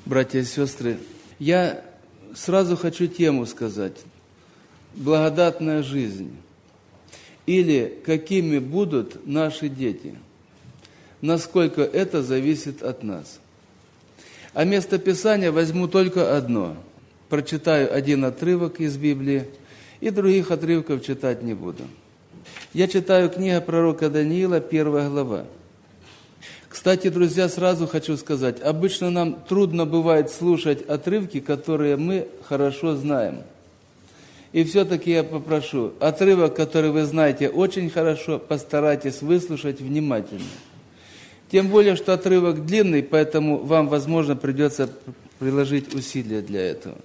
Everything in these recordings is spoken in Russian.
Братья и сестры, я сразу хочу тему сказать. Благодатная жизнь. Или какими будут наши дети. Насколько это зависит от нас. А место Писания возьму только одно. Прочитаю один отрывок из Библии, и других отрывков читать не буду. Я читаю книгу пророка Даниила, 1 глава. Кстати, друзья, сразу хочу сказать, обычно нам трудно бывает слушать отрывки, которые мы хорошо знаем. И все-таки я попрошу, отрывок, который вы знаете очень хорошо, постарайтесь выслушать внимательно. Тем более, что отрывок длинный, поэтому вам, возможно, придется приложить усилия для этого.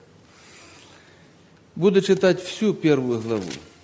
Буду читать всю 1 главу,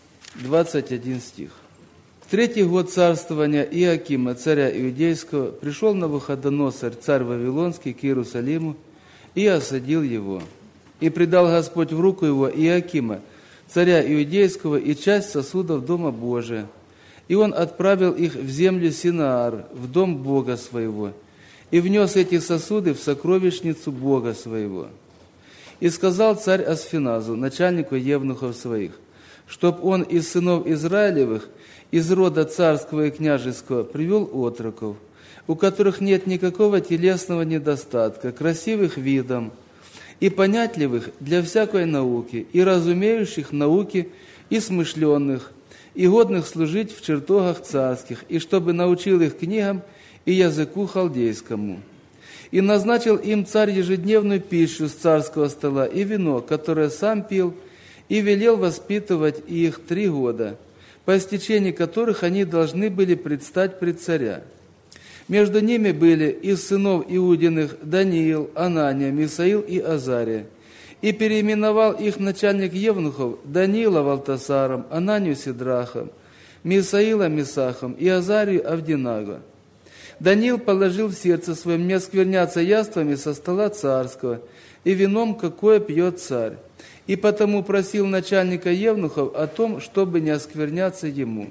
21 стих. В 3-й год царствования Иоакима, царя Иудейского, пришел Навуходоносор, царь Вавилонский, к Иерусалиму и осадил его. И предал Господь в руку его Иоакима, царя Иудейского, и часть сосудов Дома Божия. И он отправил их в землю Синаар, в дом Бога своего, и внес эти сосуды в сокровищницу Бога своего. И сказал царь Асфеназу, начальнику евнухов своих, чтоб он из сынов Израилевых, из рода царского и княжеского, привел отроков, у которых нет никакого телесного недостатка, красивых видом, и понятливых для всякой науки, и разумеющих науки, и смышленных, и годных служить в чертогах царских, и чтобы научил их книгам и языку халдейскому. И назначил им царь ежедневную пищу с царского стола и вино, которое сам пил, и велел воспитывать их 3 года, по истечении которых они должны были предстать пред царя. Между ними были из сынов Иудиных Даниил, Анания, Мисаил и Азария. И переименовал их начальник евнухов Даниила Валтасаром, Ананию Сидрахом, Мисаила Месахом и Азарию Авдинаго. Даниил положил в сердце своем не оскверняться яствами со стола царского и вином, какое пьет царь. И потому просил начальника евнухов о том, чтобы не оскверняться ему.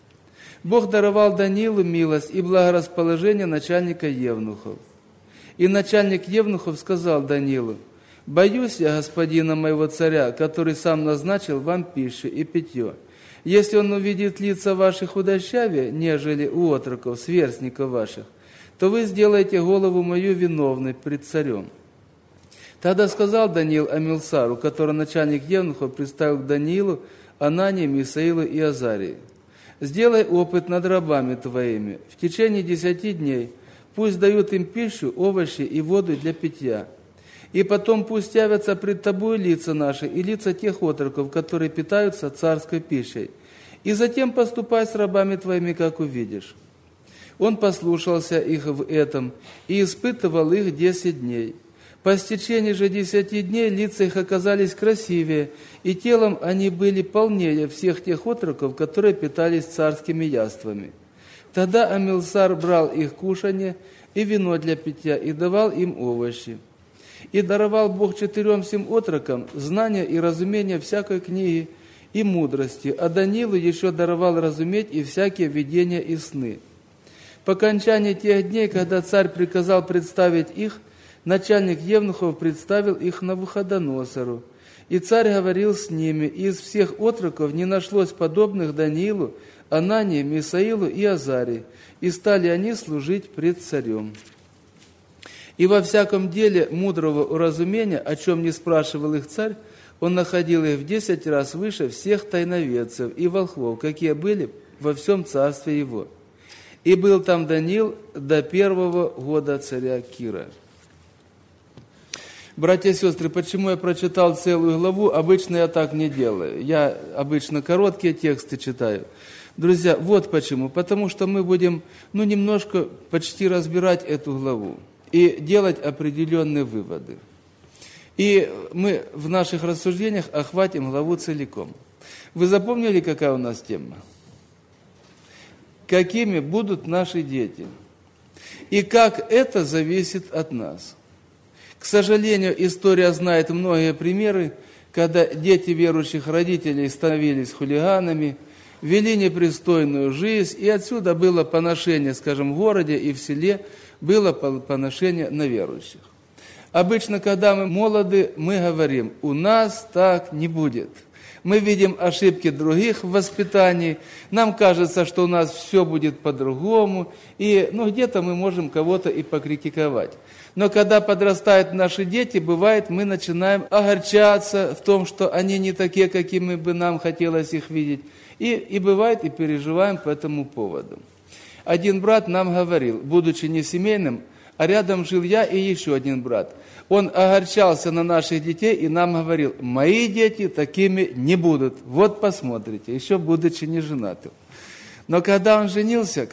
Бог даровал Даниилу милость и благорасположение начальника евнухов. И начальник евнухов сказал Даниилу: «Боюсь я господина моего царя, который сам назначил вам пищу и питье. Если он увидит лица ваших худощавее, нежели у отроков, сверстников ваших, то вы сделаете голову мою виновной пред царем». Тогда сказал Даниил Амилсару, который начальник евнухов представил к Даниилу, Анании, Мисаилу и Азарии: «Сделай опыт над рабами твоими. В течение 10 дней пусть дают им пищу, овощи и воду для питья. И потом пусть явятся пред тобою лица наши и лица тех отроков, которые питаются царской пищей. И затем поступай с рабами твоими, как увидишь». Он послушался их в этом и испытывал их 10 дней. По истечении же 10 дней лица их оказались красивее, и телом они были полнее всех тех отроков, которые питались царскими яствами. Тогда Амилсар брал их кушанье и вино для питья, и давал им овощи. И даровал Бог 4 сим отрокам знания и разумение всякой книги и мудрости, а Даниилу еще даровал разуметь и всякие видения и сны. По окончании тех дней, когда царь приказал представить их, начальник евнухов представил их Навуходоносору. И царь говорил с ними, и из всех отроков не нашлось подобных Даниилу, Анании, Мисаилу и Азарии, и стали они служить пред царем. И во всяком деле мудрого уразумения, о чем не спрашивал их царь, он находил их в 10 раз выше всех тайноведцев и волхвов, какие были во всем царстве его. И был там Даниил до 1-го года царя Кира. Братья и сестры, почему я прочитал целую главу? Обычно я так не делаю. Я обычно короткие тексты читаю. Друзья, вот почему. Потому что мы будем, немножко почти разбирать эту главу и делать определенные выводы. И мы в наших рассуждениях охватим главу целиком. Вы запомнили, какая у нас тема? Какими будут наши дети? И как это зависит от нас? К сожалению, история знает многие примеры, когда дети верующих родителей становились хулиганами, вели непристойную жизнь, и отсюда было поношение, скажем, в городе и в селе, было поношение на верующих. Обычно, когда мы молоды, мы говорим, у нас так не будет. Мы видим ошибки других в воспитании, нам кажется, что у нас все будет по-другому, и где-то мы можем кого-то и покритиковать. Но когда подрастают наши дети, бывает, мы начинаем огорчаться в том, что они не такие, какими бы нам хотелось их видеть, и бывает, и переживаем по этому поводу. Один брат нам говорил, будучи не семейным, а рядом жил я и еще один брат. Он огорчался на наших детей и нам говорил, мои дети такими не будут. Вот посмотрите, еще будучи не женатым. Но когда он женился,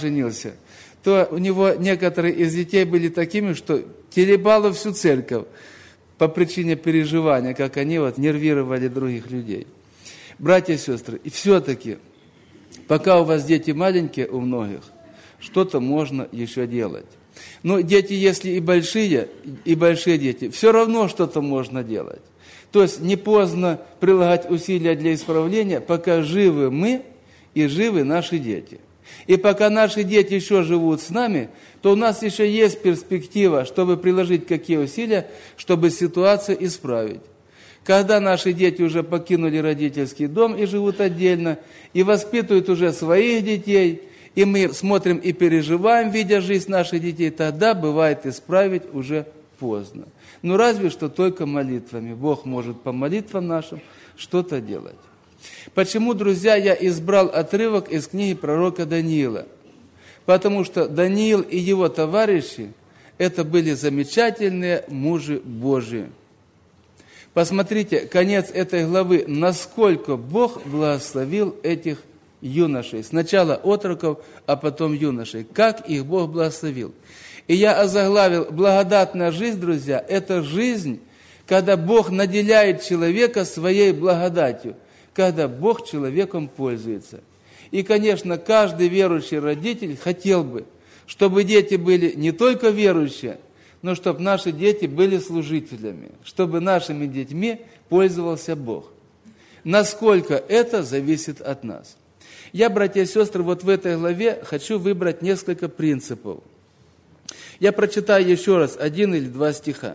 то у него некоторые из детей были такими, что теребало всю церковь по причине переживания, как они нервировали других людей. Братья и сестры, и все-таки, пока у вас дети маленькие у многих, что-то можно еще делать. Но дети, если и большие дети, все равно что-то можно делать. То есть не поздно прилагать усилия для исправления, пока живы мы и живы наши дети. И пока наши дети еще живут с нами, то у нас еще есть перспектива, чтобы приложить какие усилия, чтобы ситуацию исправить. Когда наши дети уже покинули родительский дом и живут отдельно, и воспитывают уже своих детей, и мы смотрим и переживаем, видя жизнь наших детей, тогда бывает исправить уже поздно. Разве что только молитвами. Бог может по молитвам нашим что-то делать. Почему, друзья, я избрал отрывок из книги пророка Даниила? Потому что Даниил и его товарищи, это были замечательные мужи Божии. Посмотрите, конец этой главы, насколько Бог благословил этих юношей. Сначала отроков, а потом юношей. Как их Бог благословил. И я озаглавил, благодатная жизнь, друзья, это жизнь, когда Бог наделяет человека своей благодатью, когда Бог человеком пользуется. И, конечно, каждый верующий родитель хотел бы, чтобы дети были не только верующие, но чтобы наши дети были служителями, чтобы нашими детьми пользовался Бог. Насколько это зависит от нас. Я, братья и сестры, в этой главе хочу выбрать несколько принципов. Я прочитаю еще раз 1 или 2 стиха.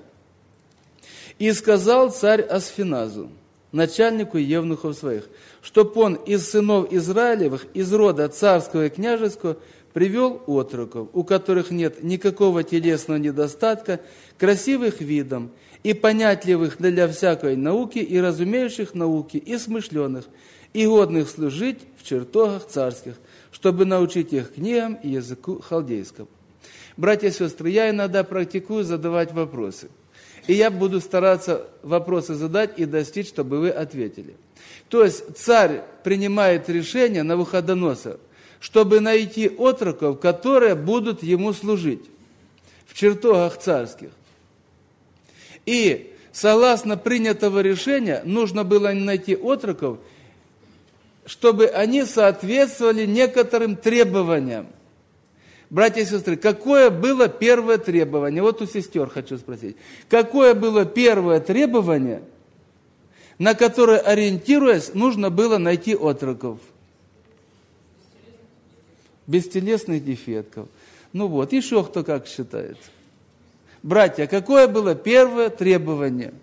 «И сказал царь Асфеназу, начальнику евнухов своих, чтоб он из сынов Израилевых, из рода царского и княжеского, привел отроков, у которых нет никакого телесного недостатка, красивых видом, и понятливых для всякой науки, и разумеющих науки, и смышленых, и годных служить в чертогах царских, чтобы научить их книгам и языку халдейскому». Братья и сестры, я иногда практикую задавать вопросы. И я буду стараться вопросы задать и достичь, чтобы вы ответили. То есть царь принимает решение Навуходоносор, чтобы найти отроков, которые будут ему служить в чертогах царских. И согласно принятого решения нужно было найти отроков, чтобы они соответствовали некоторым требованиям. Братья и сестры, какое было первое требование? У сестер хочу спросить. Какое было первое требование, на которое, ориентируясь, нужно было найти отроков? Бестелесных дефектов. Еще кто как считает? Братья, какое было первое требование?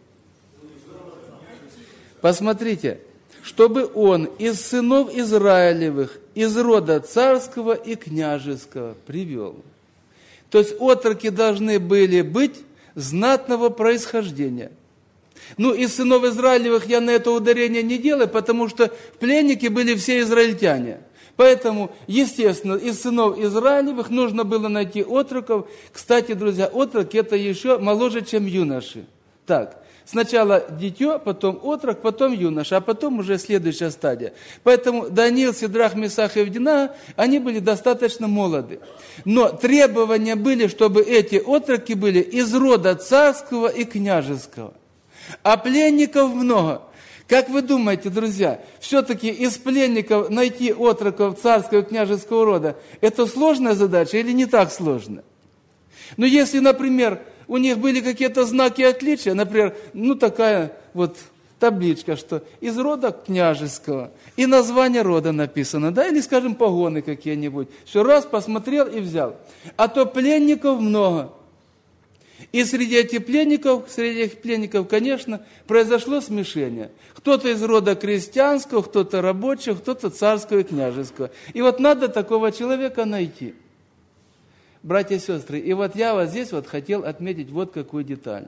Посмотрите. Чтобы он из сынов Израилевых, из рода царского и княжеского привел. То есть отроки должны были быть знатного происхождения. Из сынов Израилевых я на это ударение не делаю, потому что пленники были все израильтяне. Поэтому, естественно, из сынов Израилевых нужно было найти отроков. Кстати, друзья, отроки это еще моложе, чем юноши. Так. Сначала дитё, потом отрок, потом юноша, а потом уже следующая стадия. Поэтому Даниил, Сидрах, Месах и Авденаго, они были достаточно молоды. Но требования были, чтобы эти отроки были из рода царского и княжеского. А пленников много. Как вы думаете, друзья, все-таки из пленников найти отроков царского и княжеского рода, это сложная задача или не так сложно? Если, например, у них были какие-то знаки отличия, например, такая табличка, что из рода княжеского, и название рода написано, или, скажем, погоны какие-нибудь. Все раз посмотрел и взял. А то пленников много. И среди этих пленников, конечно, произошло смешение. Кто-то из рода крестьянского, кто-то рабочего, кто-то царского и княжеского. И вот надо такого человека найти. Братья и сестры, и вот я вот здесь вот хотел отметить вот какую деталь.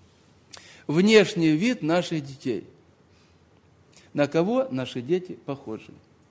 Внешний вид наших детей. На кого наши дети похожи?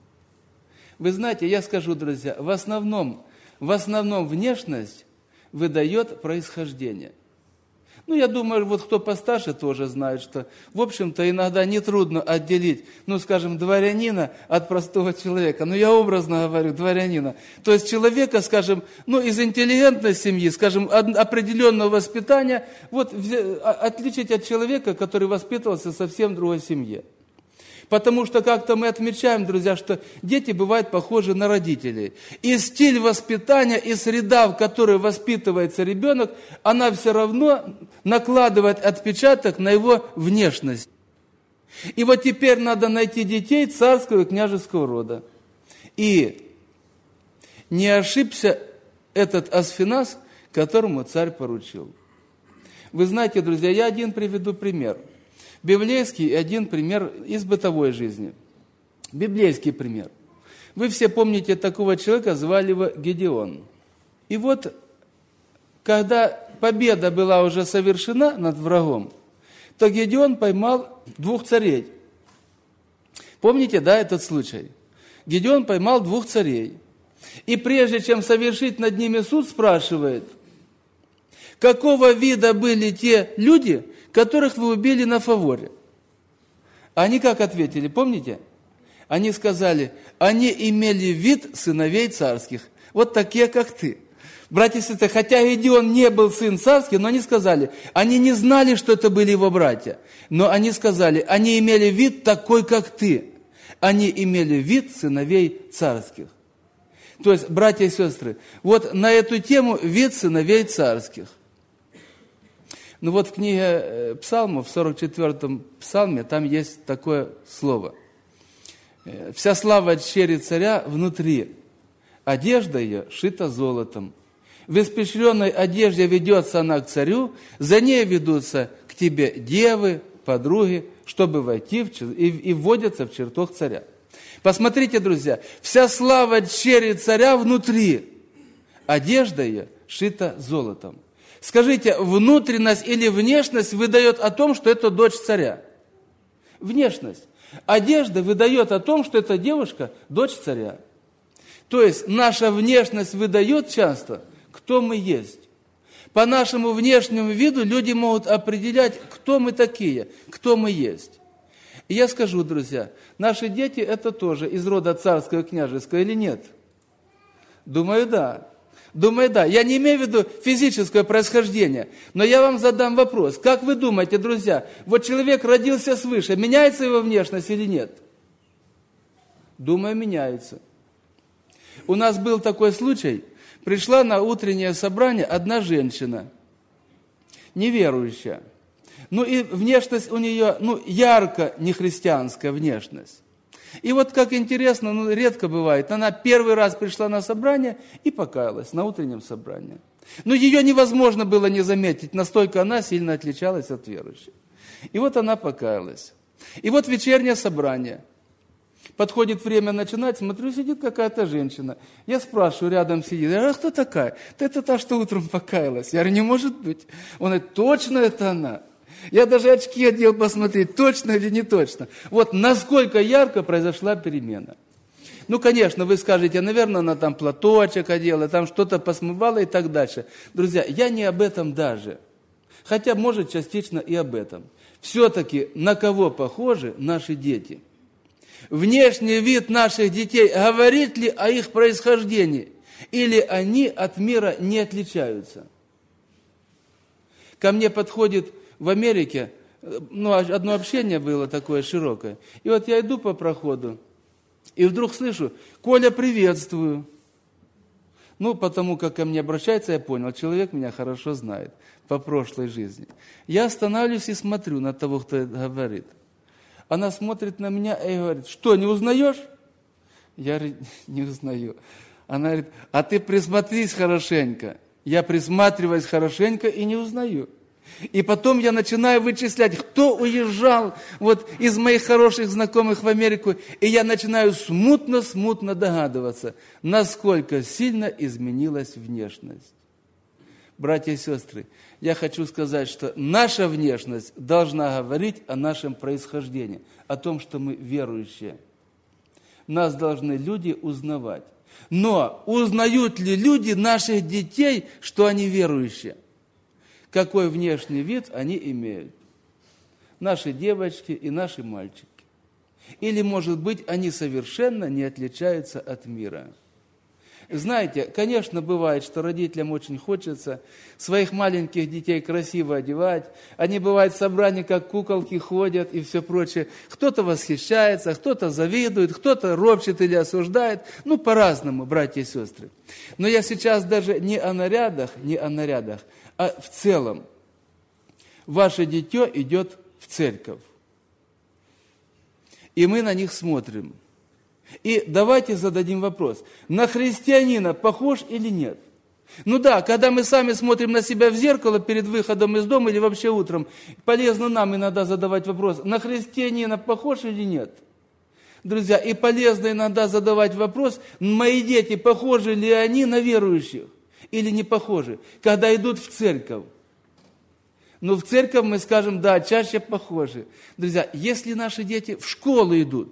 Вы знаете, я скажу, друзья, в основном внешность выдает происхождение. Ну, я думаю, вот кто постарше тоже знает, что, в общем-то, иногда нетрудно отделить, ну, скажем, дворянина от простого человека. Ну, я образно говорю, дворянина. То есть человека, скажем, ну, из интеллигентной семьи, скажем, определенного воспитания, вот отличить от человека, который воспитывался в совсем другой семье. Потому что как-то мы отмечаем, друзья, что дети бывают похожи на родителей. И стиль воспитания, и среда, в которой воспитывается ребенок, она все равно накладывает отпечаток на его внешность. И вот теперь надо найти детей царского и княжеского рода. И не ошибся этот Асфиназ, которому царь поручил. Вы знаете, друзья, я один приведу пример. Библейский один пример из бытовой жизни. Библейский пример. Вы все помните такого человека, звали его Гедеон. И вот, когда победа была уже совершена над врагом, то Гедеон поймал 2 царей. Помните, да, этот случай? Гедеон поймал 2 царей. И прежде чем совершить над ними суд, спрашивает, какого вида были те люди, которых вы убили на фаворе? Они как ответили, помните? Они сказали, они имели вид сыновей царских, вот такие, как ты. Братья и сестры, хотя Гедеон не был сын царский, но они сказали, они не знали, что это были его братья, но они сказали, они имели вид такой, как ты. Они имели вид сыновей царских. То есть, братья и сестры, вот на эту тему вид сыновей царских. Ну вот в книге Псалмов, в 44-м псалме, там есть такое слово. «Вся слава черри царя внутри, одежда ее шита золотом. В испещренной одежде ведется она к царю, за ней ведутся к тебе девы, подруги, чтобы войти и вводятся в чертог царя». Посмотрите, друзья, вся слава черри царя внутри, одежда ее шита золотом. Скажите, внутренность или внешность выдает о том, что это дочь царя? Внешность. Одежда выдает о том, что эта девушка дочь царя. То есть наша внешность выдает часто, кто мы есть. По нашему внешнему виду люди могут определять, кто мы такие, кто мы есть. И я скажу, друзья, наши дети это тоже из рода царского и княжеского или нет? Думаю, да. Думаю, да. Я не имею в виду физическое происхождение, но я вам задам вопрос. Как вы думаете, друзья, вот человек родился свыше, меняется его внешность или нет? Думаю, меняется. У нас был такой случай, пришла на утреннее собрание одна женщина, неверующая. Ну и внешность у нее, ярко нехристианская внешность. И вот как интересно, редко бывает, она первый раз пришла на собрание и покаялась на утреннем собрании. Но ее невозможно было не заметить, настолько она сильно отличалась от верующих. И вот она покаялась. И вот вечернее собрание. Подходит время начинать, смотрю, сидит какая-то женщина. Я спрашиваю, рядом сидит, я говорю, а кто такая? Это та, что утром покаялась. Я говорю, не может быть. Он говорит, точно это она. Я даже очки одел посмотреть, точно или не точно. Вот насколько ярко произошла перемена. Ну, конечно, вы скажете, наверное, она там платочек одела, там что-то посмывала и так дальше. Друзья, я не об этом даже. Хотя, может, частично и об этом. Все-таки на кого похожи наши дети? Внешний вид наших детей говорит ли о их происхождении? Или они от мира не отличаются? Ко мне подходит в Америке, одно общение было такое широкое. И вот я иду по проходу, и вдруг слышу, Коля, приветствую. Потому как ко мне обращается, я понял, человек меня хорошо знает по прошлой жизни. Я останавливаюсь и смотрю на того, кто это говорит. Она смотрит на меня и говорит, что, не узнаешь? Я говорю, не узнаю. Она говорит, а ты присмотрись хорошенько. Я присматриваюсь хорошенько и не узнаю. И потом я начинаю вычислять, кто уезжал вот из моих хороших знакомых в Америку, и я начинаю смутно догадываться, насколько сильно изменилась внешность. Братья и сестры, я хочу сказать, что наша внешность должна говорить о нашем происхождении, о том, что мы верующие. Нас должны люди узнавать. Но узнают ли люди наших детей, что они верующие? Какой внешний вид они имеют? Наши девочки и наши мальчики. Или, может быть, они совершенно не отличаются от мира. Знаете, конечно, бывает, что родителям очень хочется своих маленьких детей красиво одевать. Они, бывает, в собрании как куколки ходят и все прочее. Кто-то восхищается, кто-то завидует, кто-то ропщет или осуждает. Ну, по-разному, братья и сестры. Но я сейчас даже не о нарядах, а в целом. Ваше дитё идет в церковь. И мы на них смотрим. И давайте зададим вопрос, на христианина похож или нет? Ну да, когда мы сами смотрим на себя в зеркало перед выходом из дома или вообще утром, полезно нам иногда задавать вопрос, на христианина похож или нет? Друзья, и полезно иногда задавать вопрос, мои дети, похожи ли они на верующих или не похожи, когда идут в церковь. Ну, в церковь мы скажем, да, чаще похожи. Друзья, если наши дети в школу идут,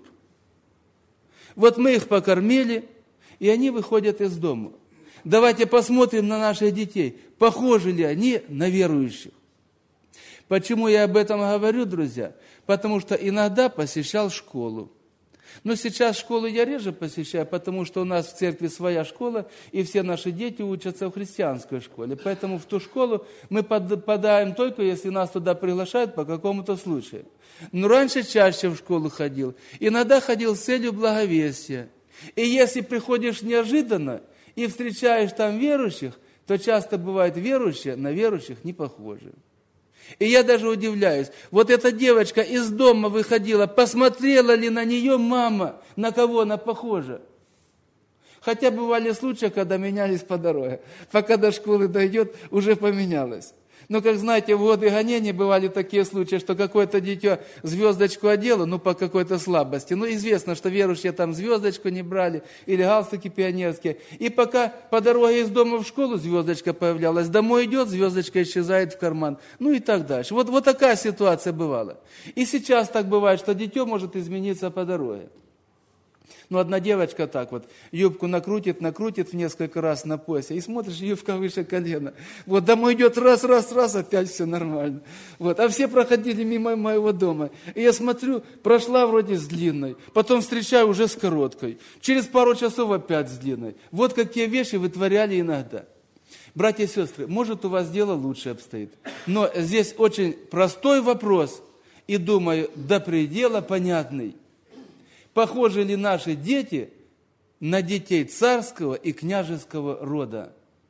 вот мы их покормили, и они выходят из дома. Давайте посмотрим на наших детей, похожи ли они на верующих. Почему я об этом говорю, друзья? Потому что иногда посещал школу. Но сейчас школу я реже посещаю, потому что у нас в церкви своя школа, и все наши дети учатся в христианской школе. Поэтому в ту школу мы попадаем только, если нас туда приглашают по какому-то случаю. Но раньше чаще в школу ходил. Иногда ходил с целью благовестия. И если приходишь неожиданно и встречаешь там верующих, то часто бывает верующие на верующих не похожи. И я даже удивляюсь, вот эта девочка из дома выходила, посмотрела ли на нее мама, на кого она похожа? Хотя бывали случаи, когда менялись по дороге. Пока до школы дойдет, уже поменялось. Но, как знаете, в годы гонений бывали такие случаи, что какое-то дитё звездочку одело, ну, по какой-то слабости. Ну, известно, что верующие там звездочку не брали, или галстуки пионерские. И пока по дороге из дома в школу звездочка появлялась, домой идет, звездочка исчезает в карман. Ну, и так дальше. Вот такая ситуация бывала. И сейчас так бывает, что дитё может измениться по дороге. Ну, одна девочка так вот, юбку накрутит в несколько раз на поясе, и смотришь, юбка выше колена. Вот домой идет раз, опять все нормально. Вот, а все проходили мимо моего дома. И я смотрю, прошла вроде с длинной, потом встречаю уже с короткой. Через пару часов опять с длинной. Вот какие вещи вытворяли иногда. Братья и сестры, может, у вас дело лучше обстоит. Но здесь очень простой вопрос, и, думаю, до предела понятный. Похожи ли наши дети на детей царского и княжеского рода?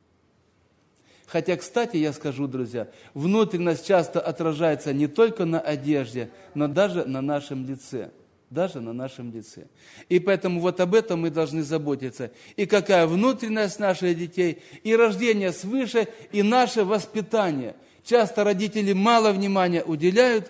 Хотя, кстати, я скажу, друзья, внутренность часто отражается не только на одежде, но даже на нашем лице. Даже на нашем лице. И поэтому вот об этом мы должны заботиться. И какая внутренность наших детей, и рождение свыше, и наше воспитание. Часто родители мало внимания уделяют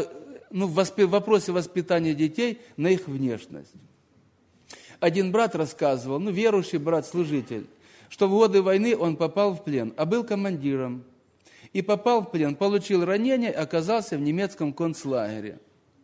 в вопросе воспитания детей на их внешность. Один брат рассказывал, верующий брат-служитель, что в годы войны он попал в плен, а был командиром. И попал в плен, получил ранение, оказался в немецком концлагере.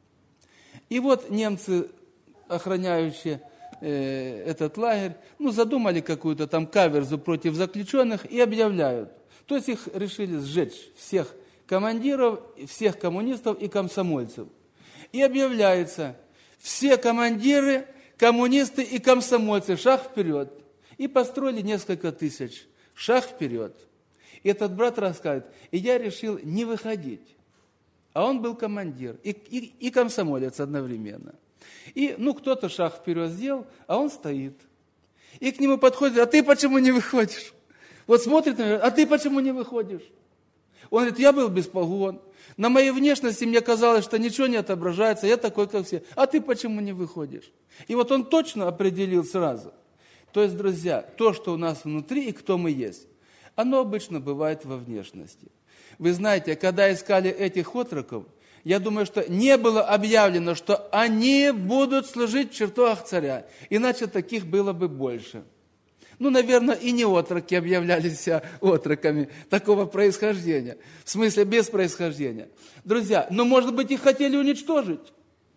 И вот немцы, охраняющие этот лагерь, задумали какую-то там каверзу против заключенных и объявляют. То есть их решили сжечь всех командиров, всех коммунистов и комсомольцев. И объявляется, все командиры, коммунисты и комсомольцы, шаг вперед. И построили несколько тысяч. Шаг вперед. И этот брат рассказывает, и я решил не выходить. А он был командир и комсомолец одновременно. И кто-то шаг вперед сделал, а он стоит. И к нему подходит, а ты почему не выходишь? Вот смотрит на меня, а ты почему не выходишь? Он говорит, я был без погон. На моей внешности мне казалось, что ничего не отображается, я такой, как все. А ты почему не выходишь? И вот он точно определил сразу. То есть, друзья, то, что у нас внутри и кто мы есть, оно обычно бывает во внешности. Вы знаете, когда искали этих отроков, я думаю, что не было объявлено, что они будут служить в чертогах царя, иначе таких было бы больше. Наверное, и не отроки объявлялись себя отроками такого происхождения, в смысле без происхождения. Друзья, может быть, их хотели уничтожить.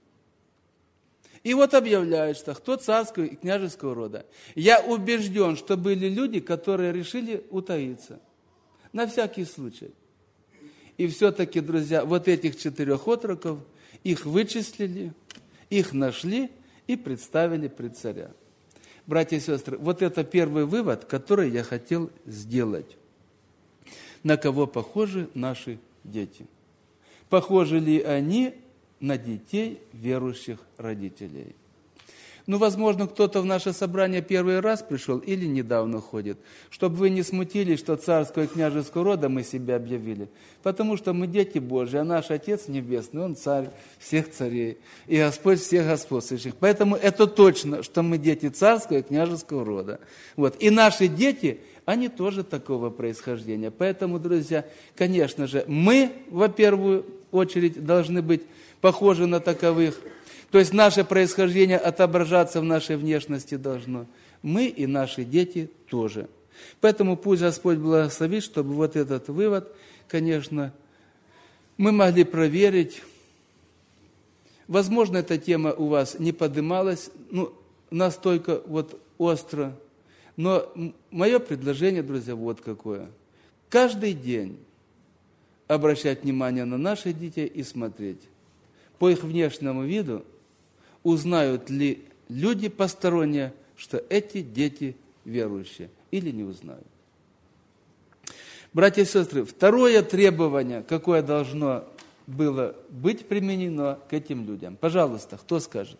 И вот объявляют, что кто царского и княжеского рода. Я убежден, что были люди, которые решили утаиться. На всякий случай. И все-таки, друзья, вот этих 4 отроков, их вычислили, их нашли и представили пред царя. Братья и сестры, вот это первый вывод, который я хотел сделать. На кого похожи наши дети? Похожи ли они на детей верующих родителей? Возможно, кто-то в наше собрание первый раз пришел или недавно ходит, чтобы вы не смутились, что царского и княжеского рода мы себя объявили, потому что мы дети Божьи, а наш Отец Небесный, Он царь всех царей и Господь всех господствующих. Поэтому это точно, что мы дети царского и княжеского рода. И наши дети, они тоже такого происхождения. Поэтому, друзья, конечно же, мы, во первую очередь, должны быть похожи на таковых. То есть наше происхождение отображаться в нашей внешности должно. Мы и наши дети тоже. Поэтому пусть Господь благословит, чтобы вот этот вывод, конечно, мы могли проверить. Возможно, эта тема у вас не поднималась настолько остро. Но мое предложение, друзья, вот какое. Каждый день обращать внимание на наших детей и смотреть. По их внешнему виду узнают ли люди посторонние, что эти дети верующие, или не узнают. Братья и сестры, второе требование, какое должно было быть применено к этим людям. Пожалуйста, кто скажет?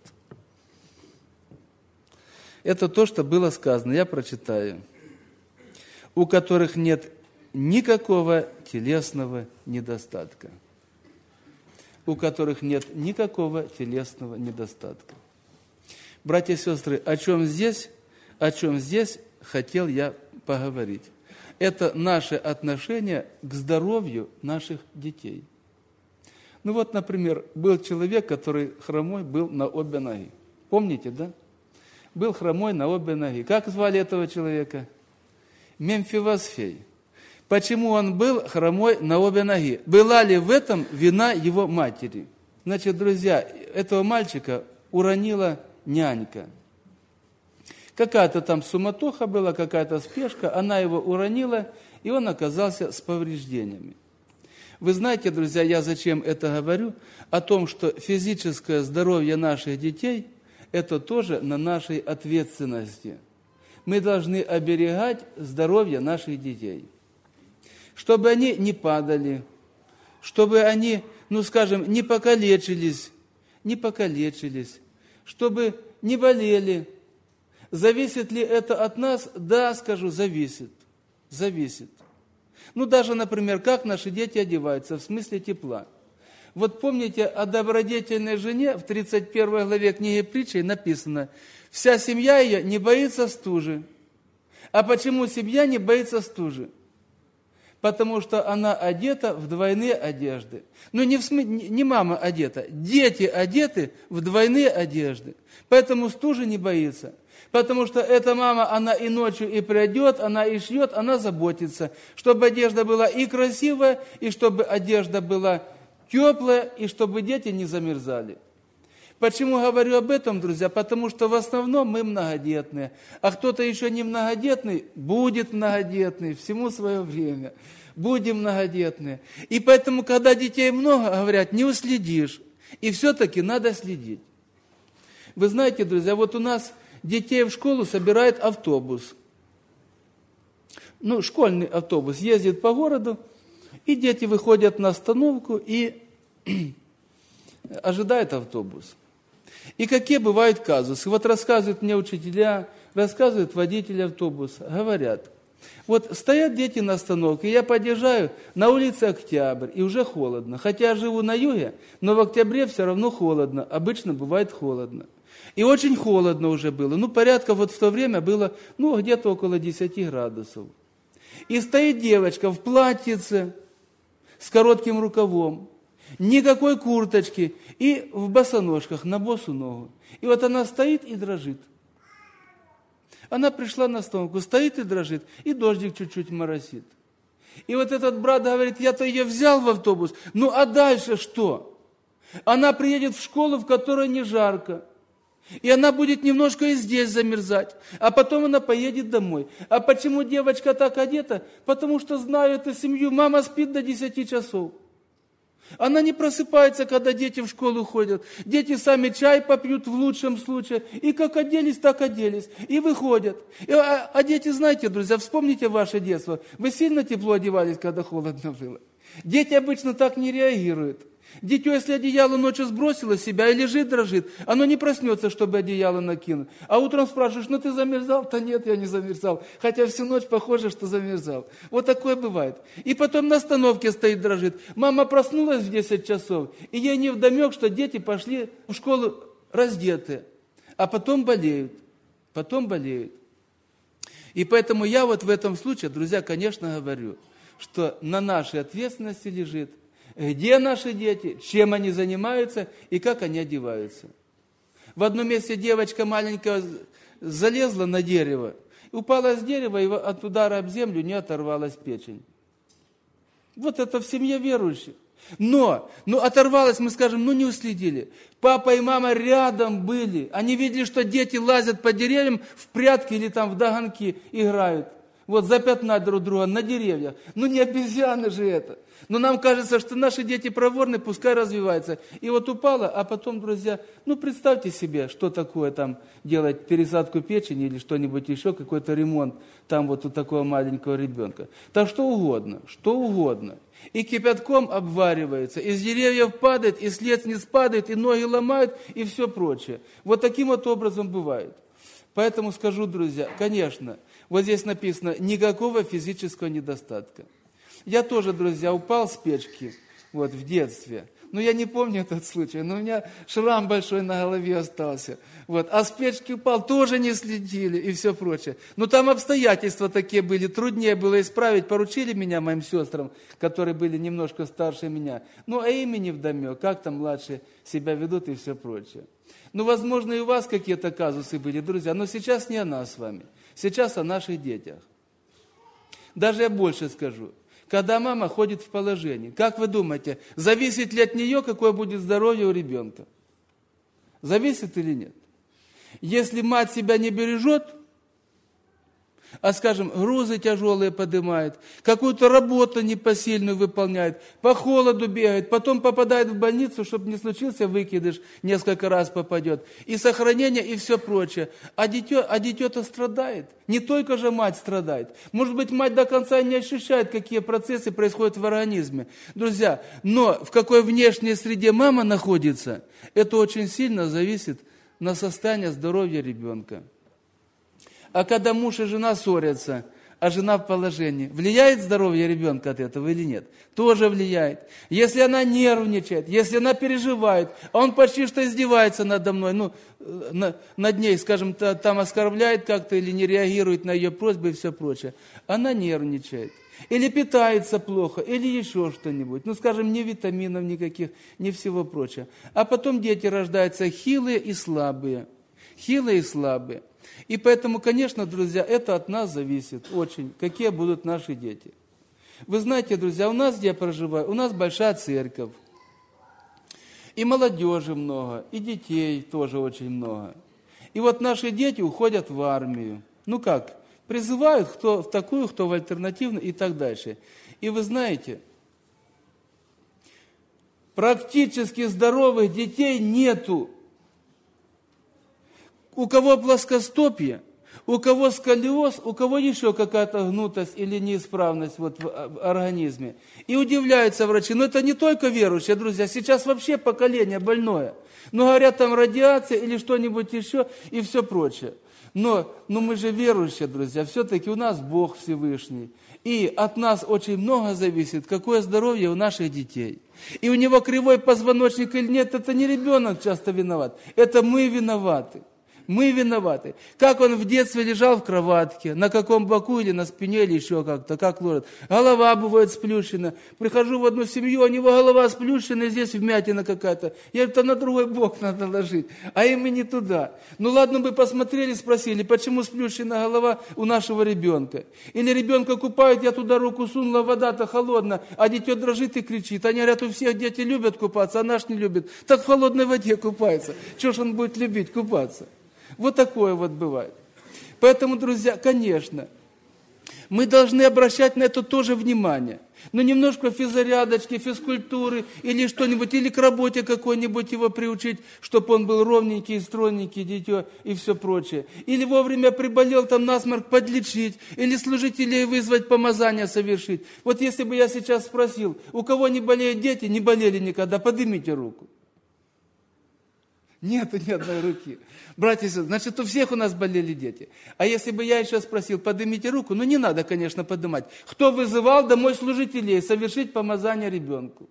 Это то, что было сказано, я прочитаю. У которых нет никакого телесного недостатка. У которых нет никакого телесного недостатка. Братья и сестры, о чем здесь хотел я поговорить. Это наше отношение к здоровью наших детей. Например, был человек, который хромой был на обе ноги. Помните, да? Был хромой на обе ноги. Как звали этого человека? Мемфивосфей. Почему он был хромой на обе ноги? Была ли в этом вина его матери? Значит, друзья, этого мальчика уронила нянька. Какая-то там суматоха была, какая-то спешка, она его уронила, и он оказался с повреждениями. Вы знаете, друзья, я зачем это говорю? О том, что физическое здоровье наших детей – это тоже на нашей ответственности. Мы должны оберегать здоровье наших детей. Чтобы они не падали, чтобы они, не покалечились, чтобы не болели. Зависит ли это от нас? Да, скажу, зависит. Даже, например, как наши дети одеваются, в смысле тепла. Помните, о добродетельной жене в 31 главе книги Притчей написано: «Вся семья ее не боится стужи». А почему семья не боится стужи? Потому что она одета в двойные одежды. Не мама одета, дети одеты в двойные одежды. Поэтому стужи не боится. Потому что эта мама, она и ночью и придет, она и шьет, она заботится, чтобы одежда была и красивая, и чтобы одежда была теплая, и чтобы дети не замерзали. Почему говорю об этом, друзья? Потому что в основном мы многодетные. А кто-то еще не многодетный, будет многодетный, всему свое время. Будем многодетные. И поэтому, когда детей много, говорят, не уследишь. И все-таки надо следить. Вы знаете, друзья, у нас детей в школу собирает автобус. Школьный автобус ездит по городу, и дети выходят на остановку и ожидают автобус. И какие бывают казусы? Рассказывают мне учителя, рассказывают водители автобуса, говорят, стоят дети на остановке, я подъезжаю, на улице Октябрь, и уже холодно. Хотя я живу на юге, но в октябре все равно холодно, обычно бывает холодно. И очень холодно уже было, порядка в то время было, где-то около 10 градусов. И стоит девочка в платьице с коротким рукавом, никакой курточки и в босоножках на босу ногу. И вот она стоит и дрожит. Она пришла на остановку, стоит и дрожит, и дождик чуть-чуть моросит. И вот этот брат говорит, я-то ее взял в автобус, ну а дальше что? Она приедет в школу, в которой не жарко. И она будет немножко и здесь замерзать. А потом она поедет домой. А почему девочка так одета? Потому что знаю эту семью. Мама спит до 10 часов. Она не просыпается, когда дети в школу ходят. Дети сами чай попьют в лучшем случае. И как оделись, так оделись. И выходят. А дети, знаете, друзья, вспомните ваше детство. Вы сильно тепло одевались, когда холодно было? Дети обычно так не реагируют. Дитё, если одеяло ночью сбросило с себя и лежит, дрожит, оно не проснется, чтобы одеяло накинуть. А утром спрашиваешь, ну ты замерзал? Да нет, я не замерзал. Хотя всю ночь похоже, что замерзал. Вот такое бывает. И потом на остановке стоит, дрожит. Мама проснулась в 10 часов, и ей невдомек, что дети пошли в школу раздетые. А потом болеют. И поэтому я вот в этом случае, друзья, конечно, говорю, что на нашей ответственности лежит, где наши дети, чем они занимаются и как они одеваются. В одном месте девочка маленькая залезла на дерево, упала с дерева, и от удара об землю не оторвалась печень. Вот это в семье верующих. Но оторвалась, мы скажем, не уследили. Папа и мама рядом были. Они видели, что дети лазят по деревьям в прятки или там в догонки играют. Вот запятнать друг друга на деревьях. Не обезьяны же это. Но нам кажется, что наши дети проворны, пускай развиваются. И вот упала, а потом, друзья, представьте себе, что такое там делать пересадку печени или что-нибудь еще, какой-то ремонт там вот у такого маленького ребенка. Так что угодно. И кипятком обваривается, из деревьев падает, и с лестниц падает, и ноги ломают, и все прочее. Вот таким вот образом бывает. Поэтому скажу, друзья, конечно, вот здесь написано, никакого физического недостатка. Я тоже, друзья, упал с печки в детстве. Я не помню этот случай, но у меня шрам большой на голове остался. А с печки упал, тоже не следили и все прочее. Там обстоятельства такие были, труднее было исправить. Поручили меня моим сестрам, которые были немножко старше меня. А ими невдомек, как там младшие себя ведут и все прочее. Возможно, и у вас какие-то казусы были, друзья, но сейчас не о нас с вами. Сейчас о наших детях. Даже я больше скажу. Когда мама ходит в положении, как вы думаете, зависит ли от нее, какое будет здоровье у ребенка? Зависит или нет? Если мать себя не бережет, а, скажем, грузы тяжелые поднимает, какую-то работу непосильную выполняет, по холоду бегает, потом попадает в больницу, чтобы не случился выкидыш, несколько раз попадет, и сохранение, и все прочее. А дитё-то страдает. Не только же мать страдает. Может быть, мать до конца не ощущает, какие процессы происходят в организме. Друзья, но в какой внешней среде мама находится, это очень сильно зависит на состояние здоровья ребенка. А когда муж и жена ссорятся, а жена в положении, влияет здоровье ребенка от этого или нет? Тоже влияет. Если она нервничает, если она переживает, а он почти что издевается надо мной, над ней, скажем, там оскорбляет как-то или не реагирует на ее просьбы и все прочее, она нервничает. Или питается плохо, или еще что-нибудь. Скажем, ни витаминов никаких, ни всего прочего. А потом дети рождаются хилые и слабые. И поэтому, конечно, друзья, это от нас зависит очень, какие будут наши дети. Вы знаете, друзья, у нас, где я проживаю, у нас большая церковь. И молодежи много, и детей тоже очень много. И наши дети уходят в армию. Призывают кто в такую, кто в альтернативную и так дальше. И вы знаете, практически здоровых детей нету. У кого плоскостопие, у кого сколиоз, у кого еще какая-то гнутость или неисправность в организме. И удивляются врачи. Но это не только верующие, друзья. Сейчас вообще поколение больное. Говорят, там радиация или что-нибудь еще и все прочее. Но мы же верующие, друзья. Все-таки у нас Бог Всевышний. И от нас очень много зависит, какое здоровье у наших детей. И у него кривой позвоночник или нет, это не ребенок часто виноват. Это мы виноваты. Мы виноваты. Как он в детстве лежал в кроватке, на каком боку или на спине, или еще как-то, как ложат. Голова бывает сплющена. Прихожу в одну семью, у него голова сплющена, здесь вмятина какая-то. Я говорю, на другой бок надо ложить, а им и не туда. Ну ладно бы посмотрели, спросили, почему сплющена голова у нашего ребенка. Или ребенка купают, я туда руку сунула, вода-то холодная, а дитё дрожит и кричит. Они говорят, у всех дети любят купаться, а наш не любит. Так в холодной воде купается. Чего ж он будет любить купаться? Вот такое вот бывает. Поэтому, друзья, конечно, мы должны обращать на это тоже внимание. Но немножко физзарядочки, физкультуры или что-нибудь, или к работе какой-нибудь его приучить, чтобы он был ровненький, стройненький, дитё и все прочее. Или вовремя приболел, там насморк подлечить, или служителей вызвать, помазание совершить. Вот если бы я сейчас спросил, у кого не болеют дети, не болели никогда, поднимите руку. Нету ни одной руки. Братья и сестры, значит, у всех у нас болели дети. А если бы я еще спросил, поднимите руку, ну не надо, конечно, поднимать. Кто вызывал домой служителей совершить помазание ребенку?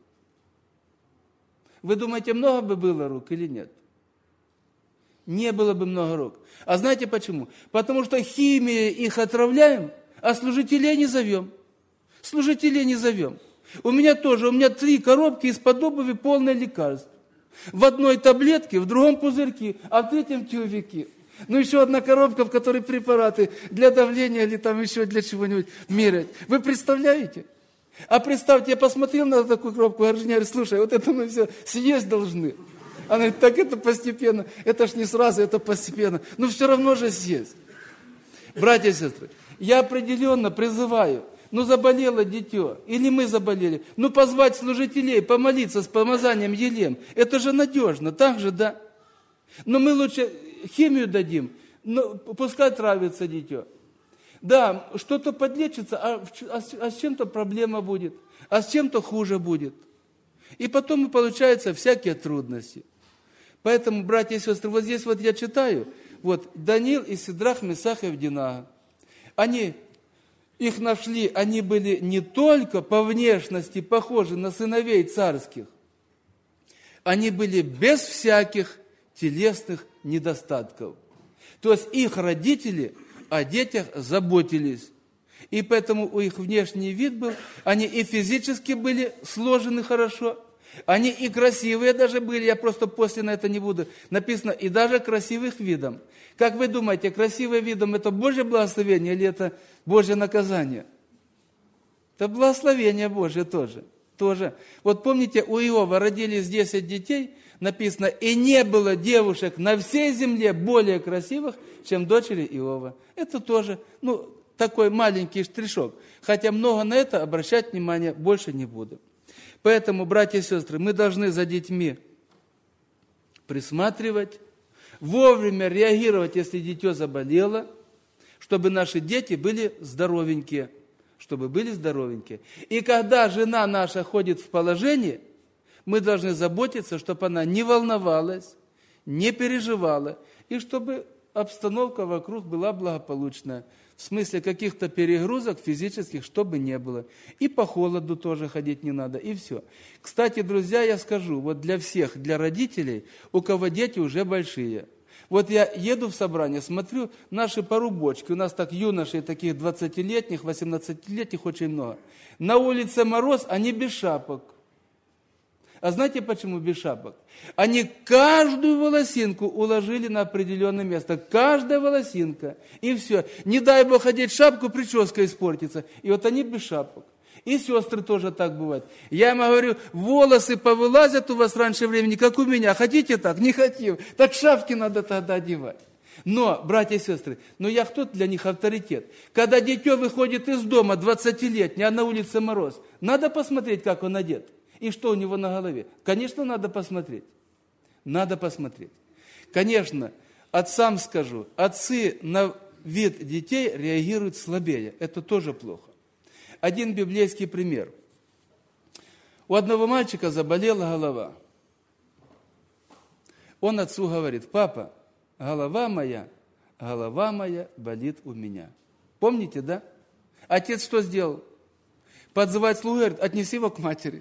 Вы думаете, много бы было рук или нет? Не было бы много рук. А знаете почему? Потому что химией их отравляем, а служителей не зовем. Служителей не зовем. У меня 3 коробки из-под обуви полное лекарств. В одной таблетке, в другом пузырьке, а в 3-м тюбике. Ну, еще одна коробка, в которой препараты для давления или там еще для чего-нибудь мерять. Вы представляете? А представьте, я посмотрел на такую коробку, я говорю, слушай, вот это мы все съесть должны. Она говорит, так это постепенно, это ж не сразу, это постепенно. Но все равно же съесть. Братья и сестры, я определенно призываю, ну заболело дитё, или мы заболели, ну позвать служителей, помолиться с помазанием елем, это же надежно, так же, да? Но мы лучше химию дадим, но пускай травится дитё. Да, что-то подлечится, а с чем-то проблема будет, а с чем-то хуже будет. И потом получаются всякие трудности. Поэтому, братья и сестры, вот здесь вот я читаю, вот Даниил и Сидрах, Месах и Авденаго, их нашли, они были не только по внешности похожи на сыновей царских, они были без всяких телесных недостатков. То есть их родители о детях заботились. И поэтому у их внешний вид был, они и физически были сложены хорошо, они и красивые даже были, я просто после на это не буду, написано, и даже красивых видом. Как вы думаете, красивым видом это Божье благословение или это Божье наказание? Это благословение Божье тоже. Вот помните, у Иова родились 10 детей, написано, и не было девушек на всей земле более красивых, чем дочери Иова. Это тоже, такой маленький штришок. Хотя много на это обращать внимание больше не буду. Поэтому, братья и сестры, мы должны за детьми присматривать, вовремя реагировать, если дитё заболело, чтобы наши дети были здоровенькие. И когда жена наша ходит в положении, мы должны заботиться, чтобы она не волновалась, не переживала, и чтобы обстановка вокруг была благополучная. В смысле каких-то перегрузок физических, чтобы не было. И по холоду тоже ходить не надо, и все. Кстати, друзья, я скажу, вот для всех, для родителей, у кого дети уже большие. Вот я еду в собрание, смотрю наши порубочки, у нас так юношей, таких 20-летних, 18-летних очень много. На улице мороз, они без шапок. А знаете, почему без шапок? Они каждую волосинку уложили на определенное место. Каждая волосинка. И все. Не дай Бог одеть шапку, прическа испортится. И вот они без шапок. И сестры тоже так бывают. Я им говорю, волосы повылазят у вас раньше времени, как у меня. Хотите так? Не хотим. Так шапки надо тогда одевать. Но, братья и сестры, я кто для них авторитет? Когда дитё выходит из дома, 20-летний, а на улице мороз, надо посмотреть, как он одет. И что у него на голове? Конечно, надо посмотреть. Конечно, отцам скажу, отцы на вид детей реагируют слабее. Это тоже плохо. Один библейский пример. У одного мальчика заболела голова. Он отцу говорит, папа, голова моя болит у меня. Помните, да? Отец что сделал? Подзывает слугу, говорит, отнеси его к матери.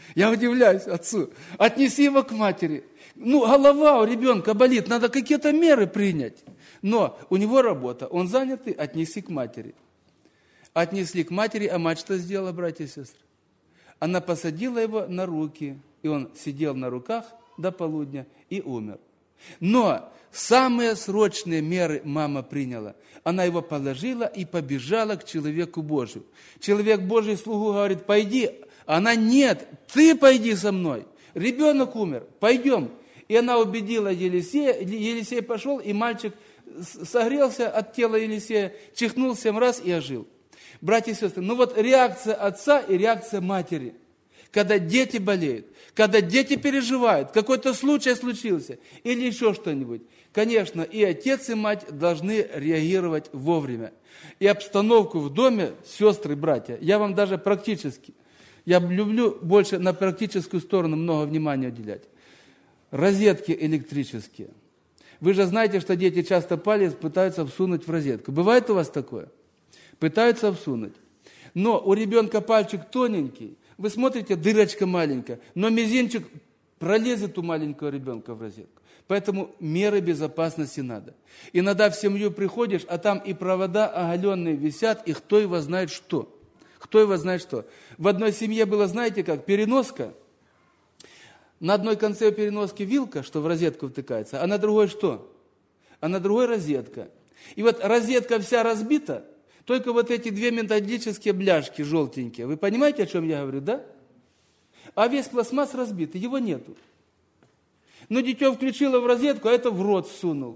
Я удивляюсь отцу. Отнеси его к матери. Ну, голова у ребенка болит, надо какие-то меры принять. Но у него работа, он занятый, отнеси к матери. Отнесли к матери, а мать что сделала, братья и сестры? Она посадила его на руки, и он сидел на руках до полудня и умер. Но самые срочные меры мама приняла. Она его положила и побежала к человеку Божию. Человек Божий слугу говорит, пойди. Она, нет, ты пойди со мной. Ребенок умер, пойдем. И она убедила Елисея, Елисей пошел, и мальчик согрелся от тела Елисея, чихнул 7 раз и ожил. Братья и сестры, ну вот реакция отца и реакция матери. Когда дети болеют, когда дети переживают, какой-то случай случился или еще что-нибудь. Конечно, и отец, и мать должны реагировать вовремя. И обстановку в доме, сестры, братья, я вам даже практически, я люблю больше на практическую сторону много внимания уделять. Розетки электрические. Вы же знаете, что дети часто палец пытаются всунуть в розетку. Бывает у вас такое? Пытаются всунуть. Но у ребенка пальчик тоненький, вы смотрите, дырочка маленькая, но мизинчик пролезет у маленького ребенка в розетку. Поэтому меры безопасности надо. Иногда в семью приходишь, а там и провода оголенные висят, и кто его знает что. Кто его знает что. В одной семье было, знаете как, переноска. На одной конце переноски вилка, что в розетку втыкается, а на другой что? А на другой розетка. И вот розетка вся разбита, только вот эти 2 металлические бляшки желтенькие. Вы понимаете, о чем я говорю, да? А весь пластмасс разбит, его нету. Но дитё включило в розетку, а это в рот всунул.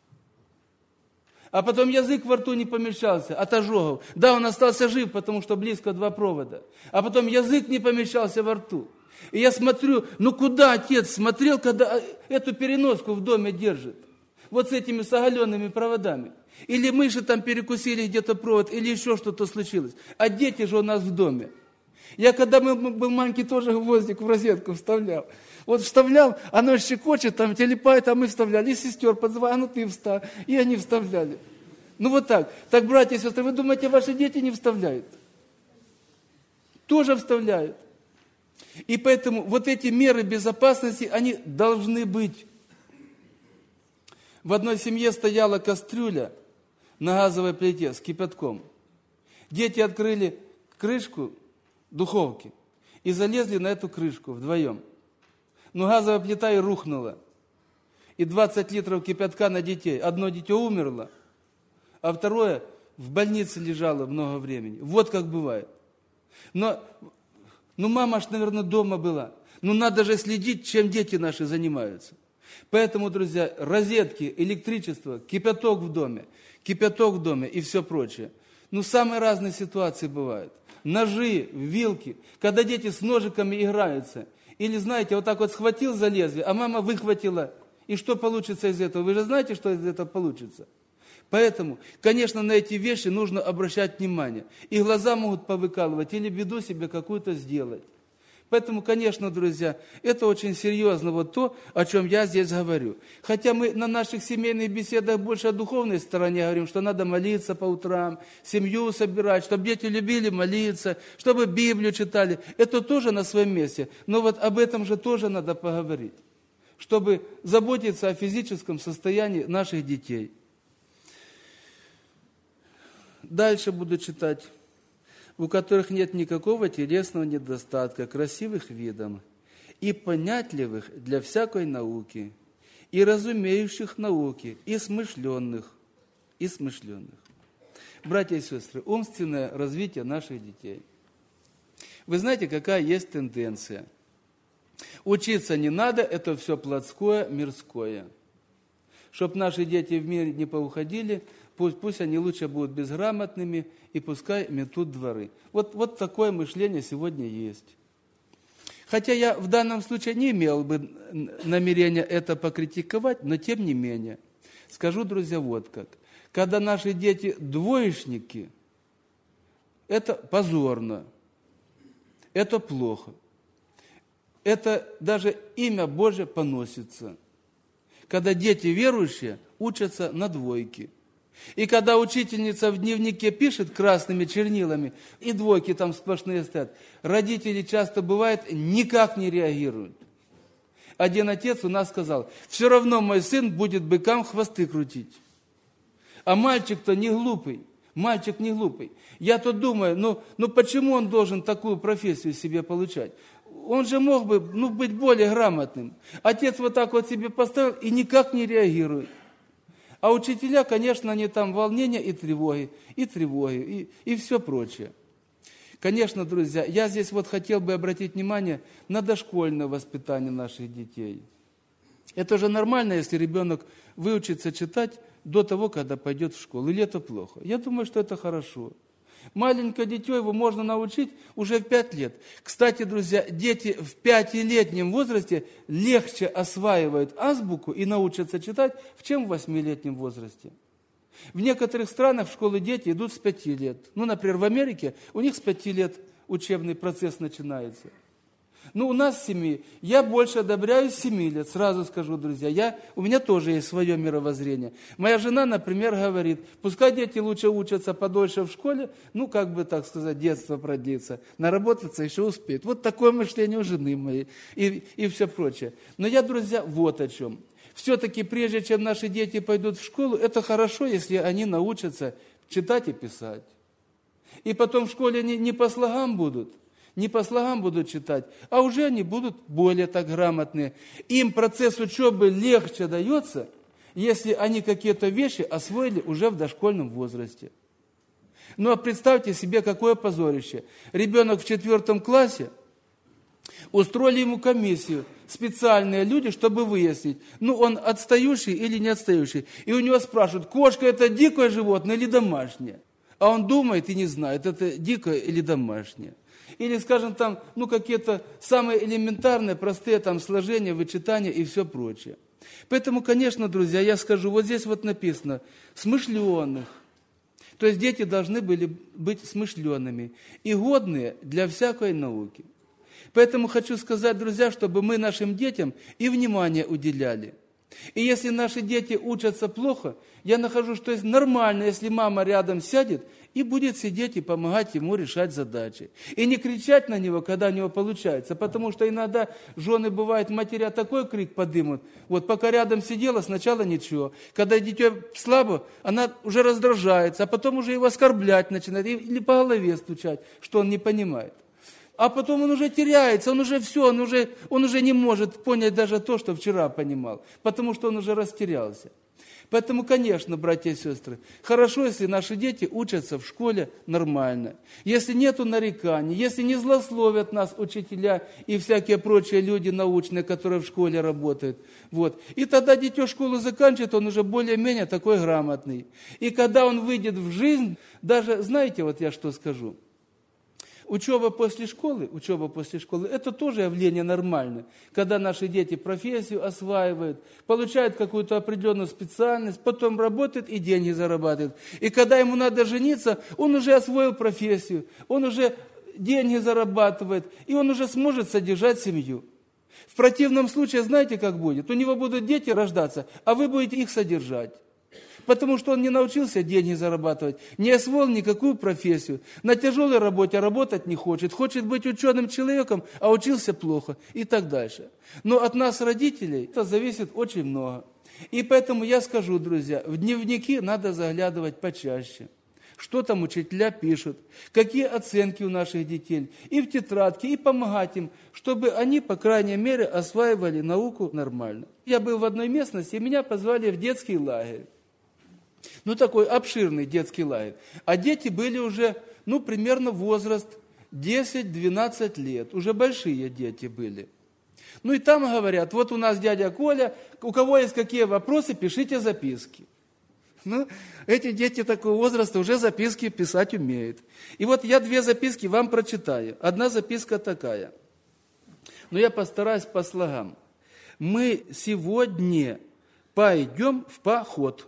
А потом язык во рту не помещался от ожогов. Да, он остался жив, потому что близко 2 провода. А потом язык не помещался во рту. И я смотрю, ну куда отец смотрел, когда эту переноску в доме держит? Вот с этими с оголенными проводами. Или мыши там перекусили где-то провод, или еще что-то случилось. А дети же у нас в доме. Я когда был маленький, тоже гвоздик в розетку вставлял. Вот вставлял, оно щекочет, там телепает, а мы вставляли. И сестер подзывали, а ну ты вставь. И они вставляли. Ну вот так. Так, братья и сестры, вы думаете, ваши дети не вставляют? Тоже вставляют. И поэтому вот эти меры безопасности, они должны быть. В одной семье стояла кастрюля на газовой плите с кипятком. Дети открыли крышку духовки и залезли на эту крышку вдвоем. Но газовая плита и рухнула. И 20 литров кипятка на детей. Одно дитё умерло, а второе в больнице лежало много времени. Вот как бывает. Но мама ж, наверное, дома была. Ну надо же следить, чем дети наши занимаются. Поэтому, друзья, розетки, электричество, кипяток в доме и все прочее. Ну, самые разные ситуации бывают. Ножи, вилки, когда дети с ножиками играются. Или, знаете, вот так вот схватил за лезвие, а мама выхватила. И что получится из этого? Вы же знаете, что из этого получится? Поэтому, конечно, на эти вещи нужно обращать внимание. И глаза могут повыкалывать, или беду себе какую-то сделать. Поэтому, конечно, друзья, это очень серьезно вот то, о чем я здесь говорю. Хотя мы на наших семейных беседах больше о духовной стороне говорим, что надо молиться по утрам, семью собирать, чтобы дети любили молиться, чтобы Библию читали. Это тоже на своем месте. Но вот об этом же тоже надо поговорить, чтобы заботиться о физическом состоянии наших детей. Дальше буду читать. У которых нет никакого телесного недостатка, красивых видом, и понятливых для всякой науки, и разумеющих науки, и смышленных. Братья и сестры, умственное развитие наших детей. Вы знаете, какая есть тенденция? Учиться не надо, это все плотское, мирское. Чтоб наши дети в мир не поуходили, пусть они лучше будут безграмотными, и пускай метут дворы. Вот такое мышление сегодня есть. Хотя я в данном случае не имел бы намерения это покритиковать, но тем не менее. Скажу, друзья, вот как. Когда наши дети двоечники, это позорно, это плохо. Это даже имя Божие поносится. Когда дети верующие учатся на двойке. И когда учительница в дневнике пишет красными чернилами, и двойки там сплошные стоят, родители часто, бывает, никак не реагируют. Один отец у нас сказал: все равно мой сын будет быкам хвосты крутить. А мальчик-то не глупый. Мальчик не глупый. Я тут думаю, ну почему он должен такую профессию себе получать? Он же мог бы быть более грамотным. Отец вот так вот себе поставил и никак не реагирует. А учителя, конечно, они там волнения и тревоги, и все прочее. Конечно, друзья, я здесь вот хотел бы обратить внимание на дошкольное воспитание наших детей. Это же нормально, если ребенок выучится читать до того, когда пойдет в школу. Или это плохо? Я думаю, что это хорошо. Маленькое дитё его можно научить уже в 5 лет. Кстати, друзья, дети в 5-летнем возрасте легче осваивают азбуку и научатся читать, чем в 8-летнем возрасте. В некоторых странах в школы дети идут с 5 лет. Например, в Америке у них с 5 лет учебный процесс начинается. У нас в семье, я больше одобряю с 7 лет, сразу скажу, друзья. У меня тоже есть свое мировоззрение. Моя жена, например, говорит: пускай дети лучше учатся подольше в школе, так сказать, детство продлится, наработаться еще успеют. Вот такое мышление у жены моей и все прочее. Но я, друзья, вот о чем. Все-таки прежде чем наши дети пойдут в школу, это хорошо, если они научатся читать и писать. И потом в школе они не по слогам будут читать, а уже они будут более так грамотные. Им процесс учебы легче дается, если они какие-то вещи освоили уже в дошкольном возрасте. А представьте себе, какое позорище. Ребенок в 4 классе, устроили ему комиссию, специальные люди, чтобы выяснить, он отстающий или не отстающий. И у него спрашивают: кошка это дикое животное или домашнее? А он думает и не знает, это дикое или домашнее. Или, скажем, какие-то самые элементарные, простые сложения, вычитания и все прочее. Поэтому, конечно, друзья, я скажу, вот здесь вот написано «смышленых». То есть дети должны были быть смышленными и годные для всякой науки. Поэтому хочу сказать, друзья, чтобы мы нашим детям и внимание уделяли. И если наши дети учатся плохо, я нахожу, что есть нормально, если мама рядом сядет и будет сидеть и помогать ему решать задачи. И не кричать на него, когда у него получается, потому что иногда жены, бывает, матеря такой крик подымут, вот пока рядом сидела, сначала ничего. Когда дитё слабо, она уже раздражается, а потом уже его оскорблять начинает или по голове стучать, что он не понимает. А потом он уже теряется, он уже не может понять даже то, что вчера понимал, потому что он уже растерялся. Поэтому, конечно, братья и сестры, хорошо, если наши дети учатся в школе нормально. Если нету нареканий, если не злословят нас учителя и всякие прочие люди научные, которые в школе работают. И тогда дитё школу заканчивает, он уже более-менее такой грамотный. И когда он выйдет в жизнь, даже, знаете, вот я что скажу. Учеба после школы, это тоже явление нормальное, когда наши дети профессию осваивают, получают какую-то определенную специальность, потом работают и деньги зарабатывают. И когда ему надо жениться, он уже освоил профессию, он уже деньги зарабатывает, и он уже сможет содержать семью. В противном случае, знаете, как будет? У него будут дети рождаться, а вы будете их содержать. Потому что он не научился деньги зарабатывать, не освоил никакую профессию, на тяжелой работе работать не хочет, хочет быть ученым человеком, а учился плохо и так дальше. Но от нас, родителей, это зависит очень много. И поэтому я скажу, друзья, в дневники надо заглядывать почаще. Что там учителя пишут, какие оценки у наших детей, и в тетрадке, и помогать им, чтобы они, по крайней мере, осваивали науку нормально. Я был в одной местности, и меня позвали в детский лагерь. Такой обширный детский лагерь. А дети были уже, примерно возраст 10-12 лет. Уже большие дети были. И там говорят: вот у нас дядя Коля, у кого есть какие вопросы, пишите записки. Эти дети такого возраста уже записки писать умеют. И вот я 2 записки вам прочитаю. Одна записка такая. Я постараюсь по слогам. Мы сегодня пойдем в поход.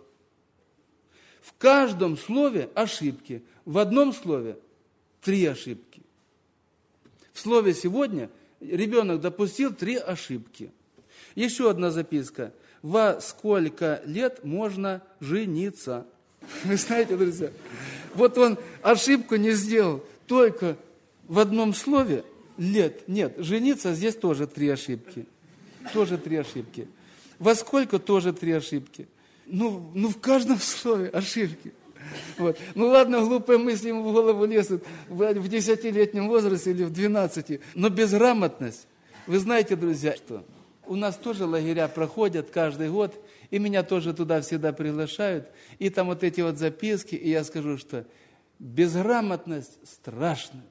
В каждом слове ошибки. В одном слове 3 ошибки. В слове «сегодня» ребенок допустил 3 ошибки. Еще одна записка. Во сколько лет можно жениться? Вы знаете, друзья, вот он ошибку не сделал только в одном слове. Нет, жениться здесь тоже 3 ошибки. Тоже 3 ошибки. Во сколько тоже 3 ошибки. Ну, в каждом слове ошибки. Вот. Ну ладно, глупые мысли ему в голову лезут в 10-летнем возрасте или в 12. Но безграмотность, вы знаете, друзья, что у нас тоже лагеря проходят каждый год, и меня тоже туда всегда приглашают. И там вот эти вот записки, и я скажу, что безграмотность страшна.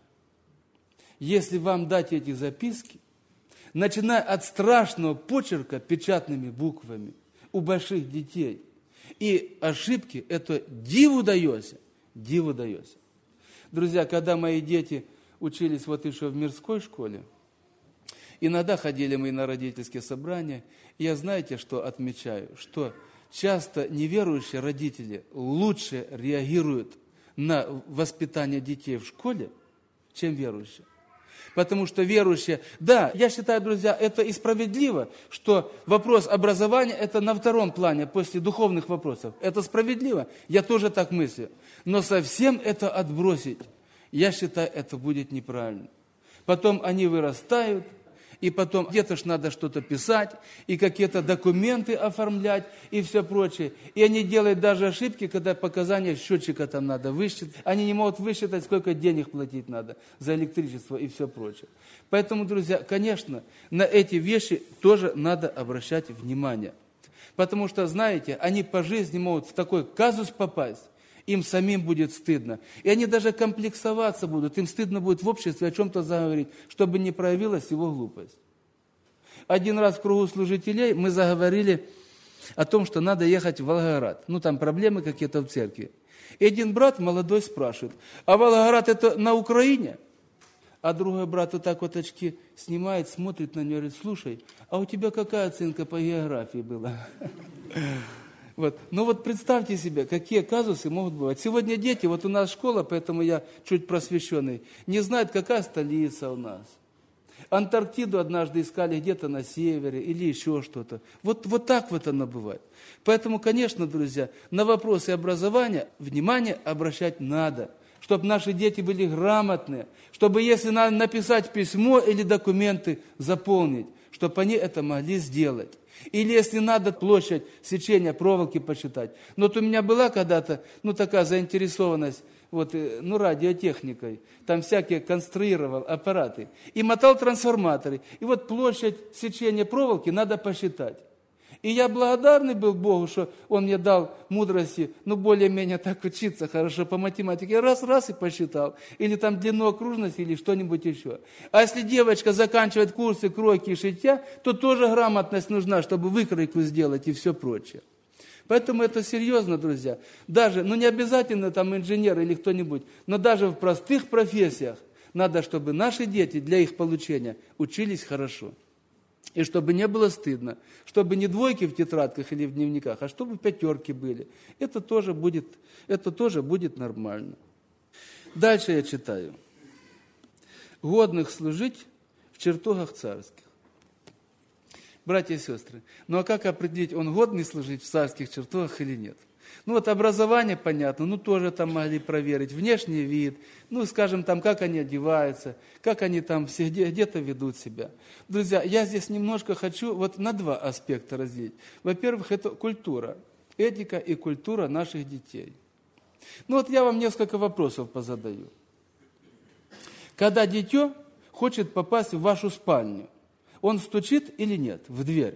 Если вам дать эти записки, начиная от страшного почерка печатными буквами у больших детей, и ошибки, это диву даётся, диву даётся. Друзья, когда мои дети учились вот еще в мирской школе, иногда ходили мы на родительские собрания, и я знаете, что отмечаю? Что часто неверующие родители лучше реагируют на воспитание детей в школе, чем верующие. Потому что верующие, да, я считаю, друзья, это и справедливо, что вопрос образования это на втором плане, после духовных вопросов. Это справедливо, я тоже так мыслю. Но совсем это отбросить, я считаю, это будет неправильно. Потом они вырастают, и потом где-то ж надо что-то писать, и какие-то документы оформлять, и все прочее. И они делают даже ошибки, когда показания счетчика там надо высчитать. Они не могут высчитать, сколько денег платить надо за электричество и все прочее. Поэтому, друзья, конечно, на эти вещи тоже надо обращать внимание. Потому что, знаете, они по жизни могут в такой казус попасть, им самим будет стыдно. И они даже комплексоваться будут, им стыдно будет в обществе о чем-то заговорить, чтобы не проявилась его глупость. Один раз в кругу служителей мы заговорили о том, что надо ехать в Волгоград. Ну, там проблемы какие-то в церкви. И один брат молодой спрашивает, а Волгоград это на Украине? А другой брат вот так вот очки снимает, смотрит на него и говорит, слушай, а у тебя какая оценка по географии была? Вот. Ну вот представьте себе, какие казусы могут бывать. Сегодня дети, вот у нас школа, поэтому я чуть просвещенный, не знают, какая столица у нас. Антарктиду однажды искали где-то на севере или еще что-то. Вот так вот оно бывает. Поэтому, конечно, друзья, на вопросы образования внимание обращать надо, чтобы наши дети были грамотные, чтобы если надо написать письмо или документы заполнить, чтобы они это могли сделать. Или если надо площадь сечения проволоки посчитать. Но вот у меня была когда-то, такая заинтересованность, радиотехникой. Там всякие конструировал аппараты. И мотал трансформаторы. И вот площадь сечения проволоки надо посчитать. И я благодарный был Богу, что Он мне дал мудрости, более-менее так учиться хорошо по математике. Я раз и посчитал. Или там длину окружности, или что-нибудь еще. А если девочка заканчивает курсы кройки и шитья, то тоже грамотность нужна, чтобы выкройку сделать и все прочее. Поэтому это серьезно, друзья. Даже, не обязательно там инженер или кто-нибудь, но даже в простых профессиях надо, чтобы наши дети для их получения учились хорошо. И чтобы не было стыдно, чтобы не двойки в тетрадках или в дневниках, а чтобы 5 были. Это тоже будет нормально. Дальше я читаю. Годных служить в чертогах царских. Братья и сестры, а как определить, он годный служить в царских чертогах или нет? Образование, понятно, тоже там могли проверить, внешний вид, скажем, там, как они одеваются, как они там все где-то ведут себя. Друзья, я здесь немножко хочу на 2 аспекта разделить. Во-первых, это культура, этика и культура наших детей. Я вам несколько вопросов позадаю. Когда дитё хочет попасть в вашу спальню, он стучит или нет в дверь?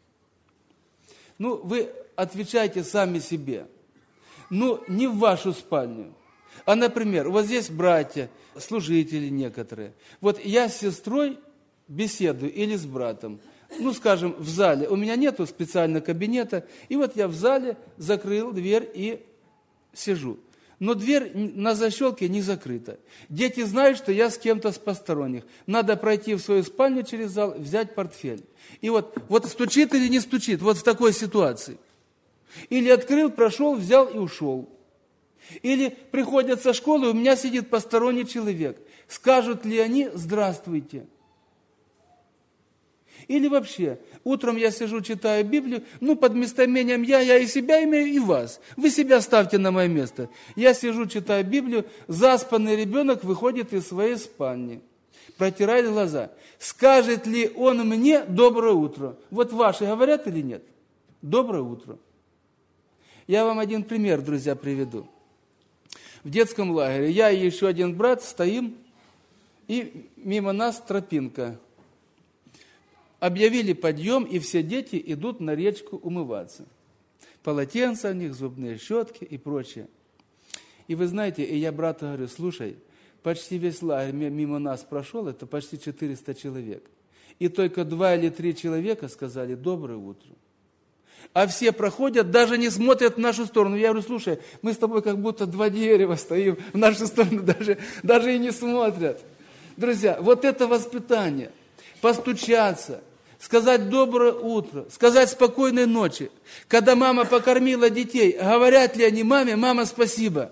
Вы отвечайте сами себе. Не в вашу спальню. А, например, вот здесь братья, служители некоторые. Вот я с сестрой беседую или с братом. Скажем, в зале. У меня нету специального кабинета. И вот я в зале закрыл дверь и сижу. Но дверь на защелке не закрыта. Дети знают, что я с кем-то с посторонних. Надо пройти в свою спальню через зал, взять портфель. И вот стучит или не стучит, вот в такой ситуации. Или открыл, прошел, взял и ушел. Или приходят со школы, у меня сидит посторонний человек. Скажут ли они «здравствуйте»? Или вообще, утром я сижу, читаю Библию, под местоимением я и себя имею, и вас. Вы себя ставьте на мое место. Я сижу, читаю Библию, заспанный ребенок выходит из своей спальни, протирает глаза. Скажет ли он мне «доброе утро»? Вот ваши говорят или нет? Доброе утро. Я вам один пример, друзья, приведу. В детском лагере я и еще один брат стоим, и мимо нас тропинка. Объявили подъем, и все дети идут на речку умываться. Полотенца у них, зубные щетки и прочее. И вы знаете, и я брату говорю, слушай, почти весь лагерь мимо нас прошел, это почти 400 человек. И только 2 или 3 человека сказали «доброе утро». А все проходят, даже не смотрят в нашу сторону. Я говорю, слушай, мы с тобой как будто 2 дерева стоим, в нашу сторону даже и не смотрят. Друзья, вот это воспитание. Постучаться, сказать доброе утро, сказать спокойной ночи. Когда мама покормила детей, говорят ли они маме, мама, спасибо.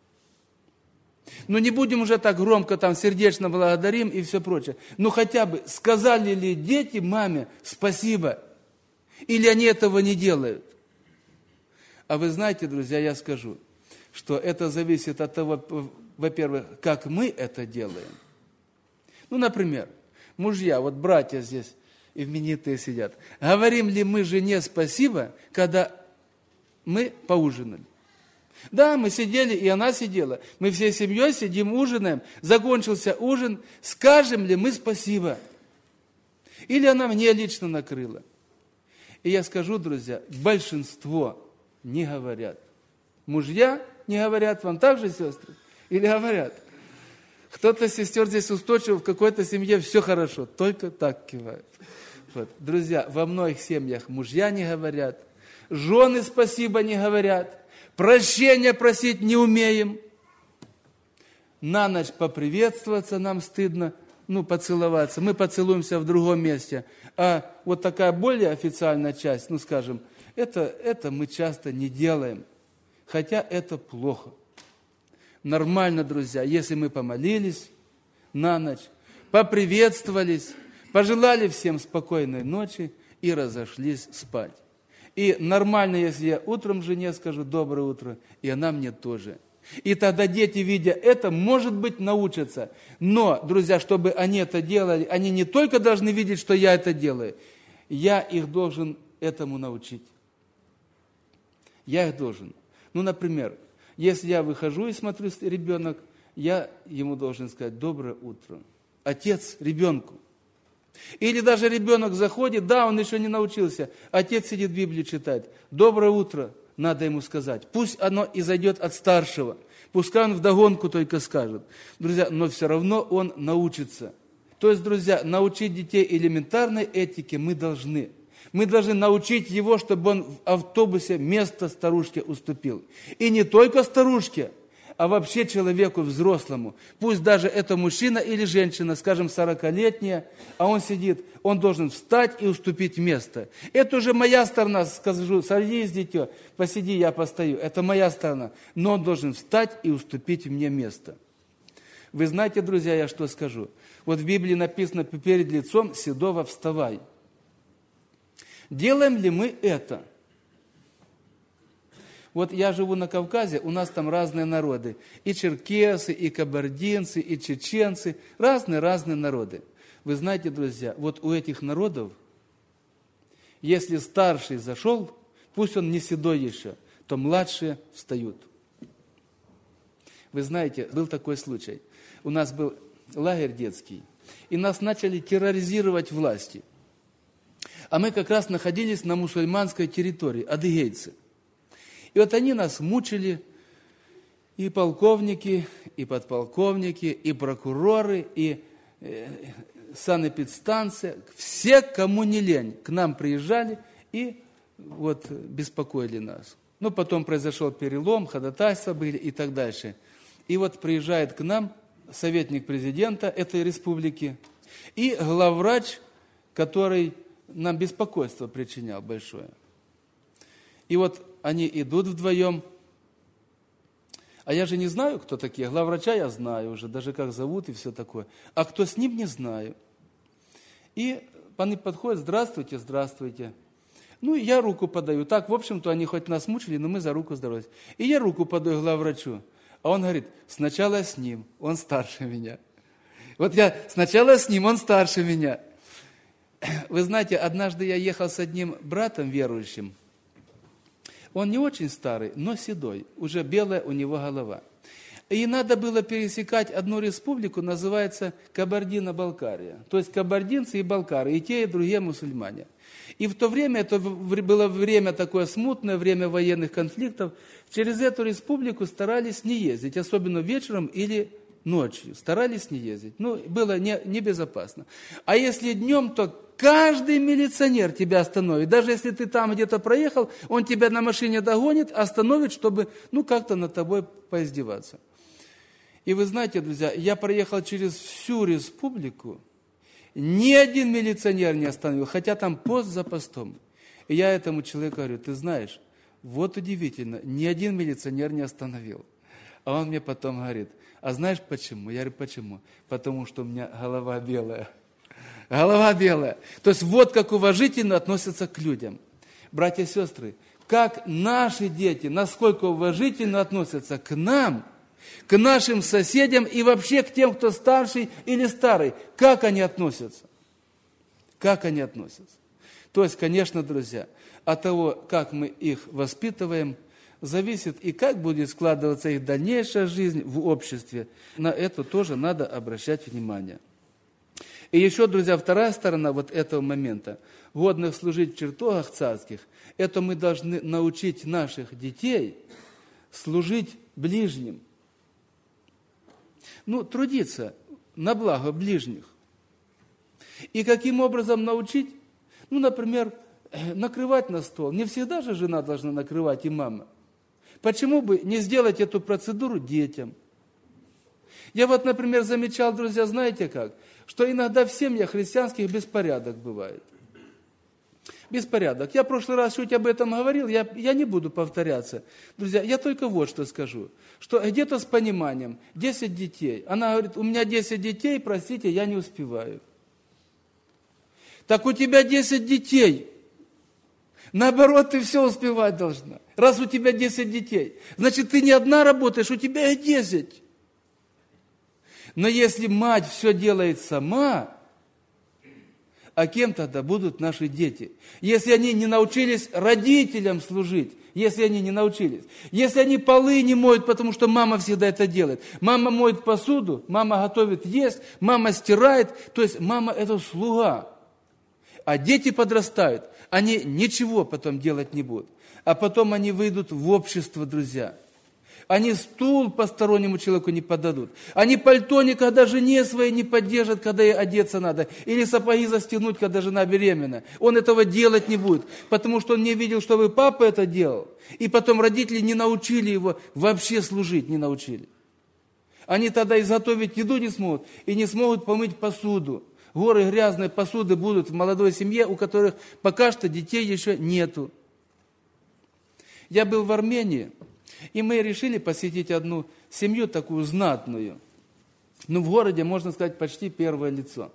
Но не будем уже так громко сердечно благодарим и все прочее. Но хотя бы сказали ли дети маме спасибо? Или они этого не делают? А вы знаете, друзья, я скажу, что это зависит от того, во-первых, как мы это делаем. Например, мужья, вот братья здесь именитые сидят. Говорим ли мы жене спасибо, когда мы поужинали? Да, мы сидели, и она сидела. Мы всей семьей сидим, ужинаем. Закончился ужин. Скажем ли мы спасибо? Или она мне лично накрыла? И я скажу, друзья, большинство не говорят. Мужья не говорят, вам так же, сестры? Или говорят? Кто-то сестер здесь устойчив, в какой-то семье все хорошо, только так кивают. Вот. Друзья, во многих семьях мужья не говорят, жены спасибо не говорят, прощения просить не умеем. На ночь поприветствоваться нам стыдно, поцеловаться. Мы поцелуемся в другом месте. А вот такая более официальная часть, скажем, это мы часто не делаем. Хотя это плохо. Нормально, друзья, если мы помолились на ночь, поприветствовались, пожелали всем спокойной ночи и разошлись спать. И нормально, если я утром жене скажу «доброе утро», и она мне тоже. И тогда дети, видя это, может быть, научатся. Но, друзья, чтобы они это делали, они не только должны видеть, что я это делаю, я их должен этому научить. Я их должен. Например, если я выхожу и смотрю, ребенок, я ему должен сказать «доброе утро». Отец ребенку. Или даже ребенок заходит, да, он еще не научился, отец сидит Библию читает. «Доброе утро» надо ему сказать. Пусть оно изойдет от старшего. Пускай он вдогонку только скажет. Друзья, но все равно он научится. То есть, друзья, научить детей элементарной этике мы должны. Мы должны научить его, чтобы он в автобусе место старушке уступил. И не только старушке, а вообще человеку взрослому. Пусть даже это мужчина или женщина, скажем, 40-летняя, а он сидит, он должен встать и уступить место. Это уже моя сторона, скажу, садись, дитё, посиди, я постою. Это моя сторона. Но он должен встать и уступить мне место. Вы знаете, друзья, я что скажу? Вот в Библии написано «перед лицом седого вставай». Делаем ли мы это? Вот я живу на Кавказе, у нас там разные народы. И черкесы, и кабардинцы, и чеченцы. Разные народы. Вы знаете, друзья, вот у этих народов, если старший зашел, пусть он не седой еще, то младшие встают. Вы знаете, был такой случай. У нас был лагерь детский, и нас начали терроризировать власти. А мы как раз находились на мусульманской территории, адыгейцы. И вот они нас мучили, и полковники, и подполковники, и прокуроры, и санэпидстанция, все, кому не лень, к нам приезжали и вот беспокоили нас. Потом произошел перелом, ходатайства были и так дальше. И вот приезжает к нам советник президента этой республики и главврач, который нам беспокойство причинял большое. И вот они идут вдвоем, а я же не знаю, кто такие. Главврача я знаю уже, даже как зовут и все такое. А кто с ним, не знаю. И Они подходят, здравствуйте, здравствуйте. Ну, и я руку подаю. Так, в общем-то, они хоть нас мучили, но мы за руку здоровались. И я руку подаю главврачу. А он говорит, сначала с ним, он старше меня. Вот я сначала с ним, он старше меня. Вы знаете, однажды я ехал с одним братом верующим. Он не очень старый, но седой, уже белая у него голова. И надо было пересекать одну республику, называется Кабардино-Балкария. То есть кабардинцы и балкары, и те, и другие мусульмане. И в то время, это было время такое смутное, время военных конфликтов, через эту республику старались не ездить, особенно вечером или ночью. Старались не ездить. Ну, было небезопасно. А если днем, то каждый милиционер тебя остановит. Даже если ты там где-то проехал, он тебя на машине догонит, остановит, чтобы, как-то над тобой поиздеваться. И вы знаете, друзья, я проехал через всю республику, ни один милиционер не остановил, хотя там пост за постом. И я этому человеку говорю, ты знаешь, вот удивительно, ни один милиционер не остановил. А он мне потом говорит, а знаешь почему? Я говорю, почему? Потому что у меня голова белая. Голова белая. То есть вот как уважительно относятся к людям. Братья и сестры, как наши дети, насколько уважительно относятся к нам, к нашим соседям и вообще к тем, кто старший или старый. Как они относятся? Как они относятся? То есть, конечно, друзья, от того, как мы их воспитываем, зависит и как будет складываться их дальнейшая жизнь в обществе. На это тоже надо обращать внимание. И еще, друзья, вторая сторона вот этого момента, годных служить в чертогах царских, это мы должны научить наших детей служить ближним. Трудиться на благо ближних. И каким образом научить? Например, накрывать на стол. Не всегда же жена должна накрывать и мама. Почему бы не сделать эту процедуру детям? Я например, замечал, друзья, знаете как? Что иногда в семьях христианских беспорядок бывает. Беспорядок. Я в прошлый раз чуть об этом говорил, я не буду повторяться. Друзья, я только вот что скажу, что где-то с пониманием 10 детей. Она говорит, у меня 10 детей, простите, я не успеваю. Так у тебя 10 детей. Наоборот, ты все успевать должна. Раз у тебя 10 детей, значит, ты не одна работаешь, у тебя их 10. Но если мать все делает сама, а кем тогда будут наши дети? Если они не научились родителям служить, если они не научились, если они полы не моют, потому что мама всегда это делает. Мама моет посуду, мама готовит есть, мама стирает, то есть мама это слуга. А дети подрастают, они ничего потом делать не будут. А потом они выйдут в общество, друзья. Они стул постороннему человеку не подадут. Они пальто никогда жене своей не поддержат, когда ей одеться надо. Или сапоги застегнуть, когда жена беременна. Он этого делать не будет, потому что он не видел, чтобы папа это делал. И потом родители не научили его вообще служить, не научили. Они тогда изготовить еду не смогут и не смогут помыть посуду. Горы грязной посуды будут в молодой семье, у которых пока что детей еще нету. Я был в Армении. И мы решили посетить одну семью, такую знатную. В городе, можно сказать, почти первое лицо.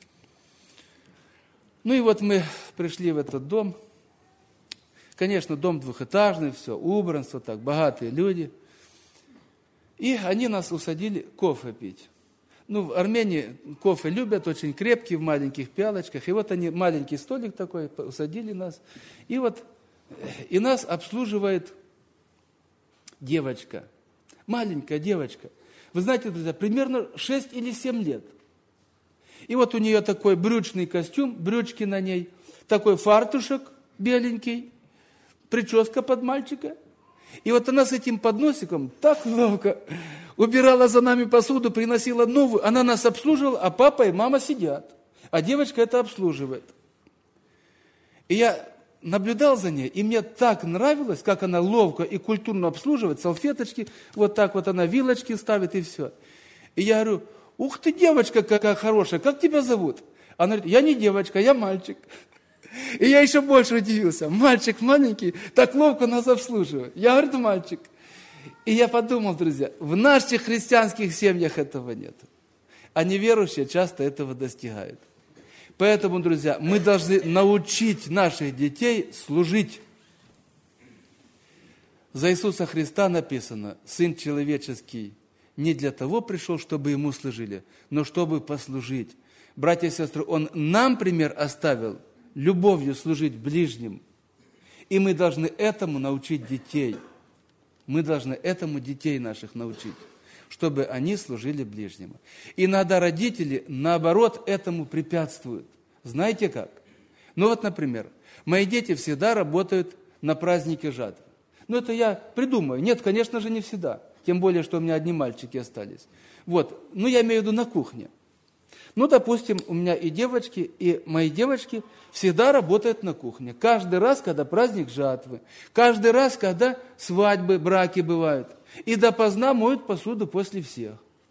И мы пришли в этот дом. Конечно, дом двухэтажный, все, убранство, так, богатые люди. И они нас усадили кофе пить. В Армении кофе любят, очень крепкий, в маленьких пиалочках. И они, маленький столик такой, усадили нас. И нас обслуживает девочка, маленькая девочка. Вы знаете, друзья, примерно 6 или 7 лет. И у нее такой брючный костюм, брючки на ней, такой фартушек беленький, прическа под мальчика. И она с этим подносиком так ловко убирала за нами посуду, приносила новую. Она нас обслуживала, а папа и мама сидят. А девочка это обслуживает. И я наблюдал за ней, и мне так нравилось, как она ловко и культурно обслуживает, салфеточки, так она вилочки ставит и все. И я говорю, ух ты, девочка какая хорошая, как тебя зовут? Она говорит, я не девочка, я мальчик. И я еще больше удивился, мальчик маленький, так ловко нас обслуживает. Я говорю, мальчик. И я подумал, друзья, в наших христианских семьях этого нет. А неверующие часто этого достигают. Поэтому, друзья, мы должны научить наших детей служить. За Иисуса Христа написано: Сын человеческий не для того пришел, чтобы Ему служили, но чтобы послужить. Братья и сестры, Он нам пример оставил, любовью служить ближним. И мы должны этому научить детей. Мы должны этому детей наших научить, чтобы они служили ближнему. Иногда родители, наоборот, этому препятствуют. Знаете как? Ну вот, например, мои дети всегда работают на празднике жатвы. Ну это я придумаю. Нет, конечно же, не всегда. Тем более, что у меня одни мальчики остались. Вот, ну я имею в виду на кухне. Ну, допустим, у меня и девочки, и мои девочки всегда работают на кухне. Каждый раз, когда праздник жатвы, каждый раз, когда свадьбы, браки бывают. И допоздна моют посуду после всех.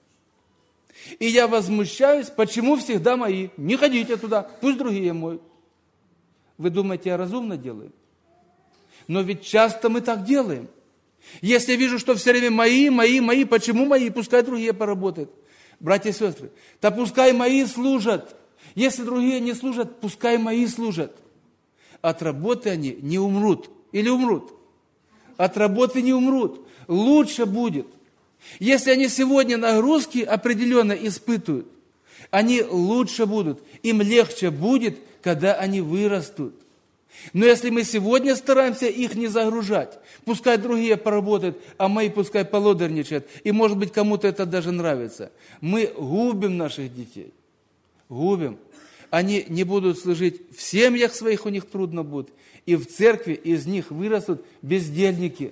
И я возмущаюсь, почему всегда мои? Не ходите туда, пусть другие моют. Вы думаете, я разумно делаю? Но ведь часто мы так делаем. Если я вижу, что все время мои, почему мои? Пускай другие поработают. Братья и сестры, да пускай мои служат. Если другие не служат, пускай мои служат. От работы они не умрут. Или умрут? От работы не умрут. Лучше будет. Если они сегодня нагрузки определенно испытывают, они лучше будут. Им легче будет, когда они вырастут. Но если мы сегодня стараемся их не загружать, пускай другие поработают, а мои пускай полодорничают, и может быть кому-то это даже нравится, мы губим наших детей. Губим. Они не будут служить в семьях своих, у них трудно будет, и в церкви из них вырастут бездельники.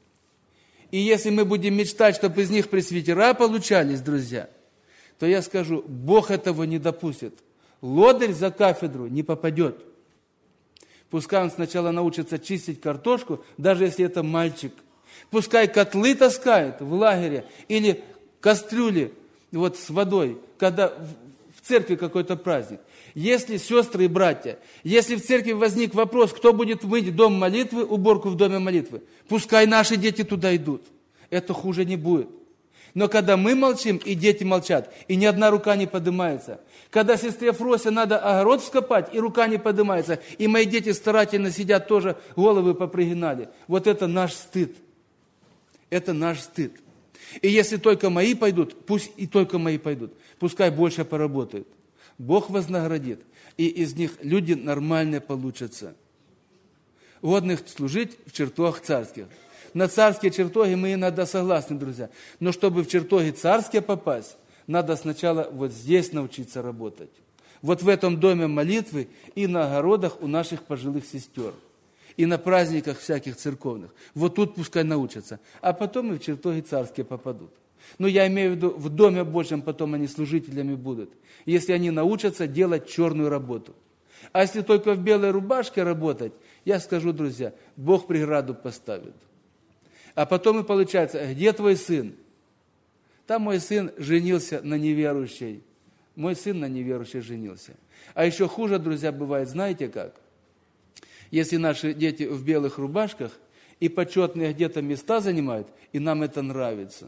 И если мы будем мечтать, чтобы из них пресвитера получались, друзья, то я скажу, Бог этого не допустит. Лодырь за кафедру не попадет. Пускай он сначала научится чистить картошку, даже если это мальчик. Пускай котлы таскает в лагере или кастрюли вот с водой, когда в церкви какой-то праздник. Если, сестры и братья, если в церкви возник вопрос, кто будет мыть дом молитвы, уборку в доме молитвы, пускай наши дети туда идут. Это хуже не будет. Но когда мы молчим, и дети молчат, и ни одна рука не поднимается, когда сестре Фросе надо огород вскопать, и рука не поднимается, и мои дети старательно сидят, тоже головы попригинали, вот это наш стыд. Это наш стыд. И если только мои пойдут, пусть и только мои пойдут, пускай больше поработают. Бог вознаградит, и из них люди нормальные получатся, годных служить в чертогах царских. На царские чертоги мы иногда согласны, друзья. Но чтобы в чертоги царские попасть, надо сначала вот здесь научиться работать. Вот в этом доме молитвы и на огородах у наших пожилых сестер. И на праздниках всяких церковных. Вот тут пускай научатся. А потом и в чертоги царские попадут. Но я имею в виду, в Доме Божьем потом они служителями будут. Если они научатся делать черную работу. А если только в белой рубашке работать, я скажу, друзья, Бог преграду поставит. А потом и получается, где твой сын? Там мой сын женился на неверующей. Мой сын на неверующей женился. А еще хуже, друзья, бывает, знаете как? Если наши дети в белых рубашках и почетные где-то места занимают, и нам это нравится.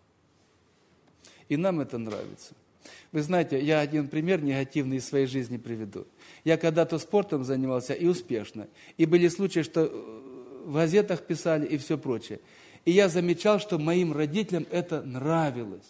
И нам это нравится. Вы знаете, я один пример негативный из своей жизни приведу. Я когда-то спортом занимался и успешно. И были случаи, что в газетах писали и все прочее. И я замечал, что моим родителям это нравилось.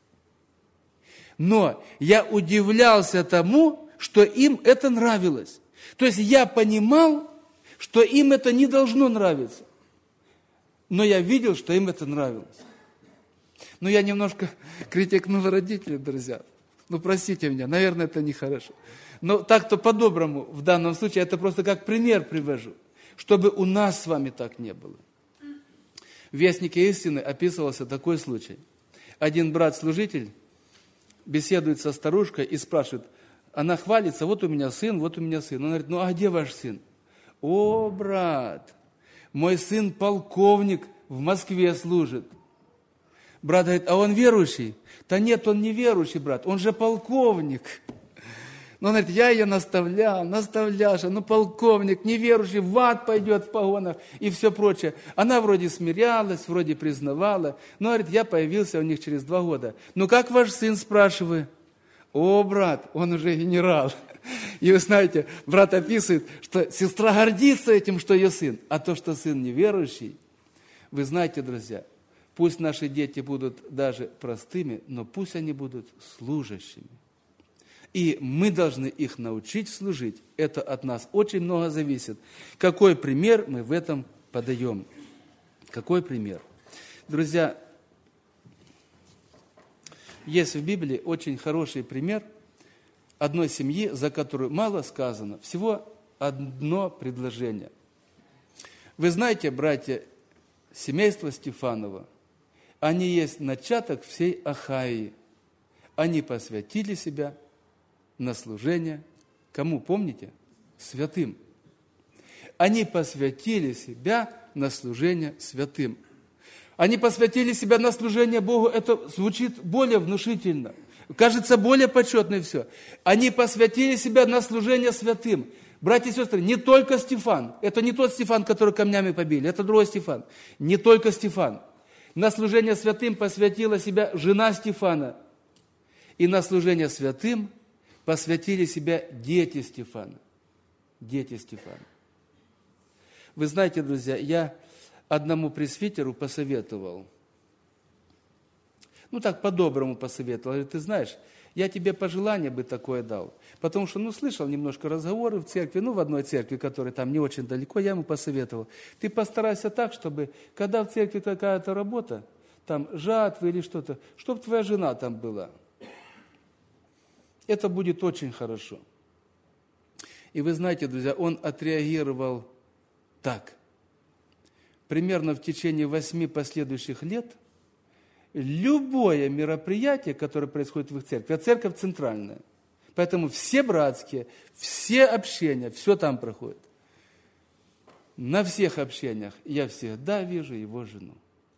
Но я удивлялся тому, что им это нравилось. То есть я понимал, что им это не должно нравиться. Но я видел, что им это нравилось. Но я немножко критикнул родителей, друзья. Ну, простите меня, наверное, это нехорошо. Но так-то по-доброму в данном случае, это просто как пример привожу. Чтобы у нас с вами так не было. В Вестнике истины описывался такой случай. Один брат-служитель беседует со старушкой и спрашивает, она хвалится, вот у меня сын, вот у меня сын. Он говорит, ну а где ваш сын? О, брат, мой сын полковник, в Москве служит. Брат говорит, а он верующий? Да нет, он не верующий, брат, он же полковник. Но он говорит, я ее наставлял, ну полковник, неверующий, в ад пойдет в погонах и все прочее. Она вроде смирялась, вроде признавала, но, говорит, я появился у них через 2 года. Ну как ваш сын, спрашиваю? О, брат, он уже генерал. И вы знаете, брат описывает, что сестра гордится этим, что ее сын. А то, что сын неверующий, вы знаете, друзья, пусть наши дети будут даже простыми, но пусть они будут служащими. И мы должны их научить служить. Это от нас очень много зависит. Какой пример мы в этом подаем? Какой пример? Друзья, есть в Библии очень хороший пример одной семьи, за которую мало сказано. Всего одно предложение. Вы знаете, братья, семейство Стефанова, они есть начаток всей Ахаии. Они посвятили себя на служение. Кому, помните? Святым. Они посвятили себя на служение святым. Они посвятили себя на служение Богу. Это звучит более внушительно. Кажется, более почетно и все. Они посвятили себя на служение святым. Братья и сестры, не только Стефан. Это не тот Стефан, который камнями побили. Это другой Стефан. Не только Стефан. На служение святым посвятила себя жена Стефана. И на служение святым посвятили себя дети Стефана. Дети Стефана. Вы знаете, друзья, я одному пресвитеру посоветовал. Так по-доброму посоветовал. Говорит, ты знаешь, я тебе пожелание бы такое дал. Потому что, слышал немножко разговоры в церкви, в одной церкви, которая там не очень далеко, я ему посоветовал. Ты постарайся так, чтобы, когда в церкви какая-то работа, там жатвы или что-то, чтобы твоя жена там была. Это будет очень хорошо. И вы знаете, друзья, он отреагировал так. Примерно в течение 8 последующих лет любое мероприятие, которое происходит в их церкви, а церковь центральная, поэтому все братские, все общения, все там проходит. На всех общениях я всегда вижу его жену.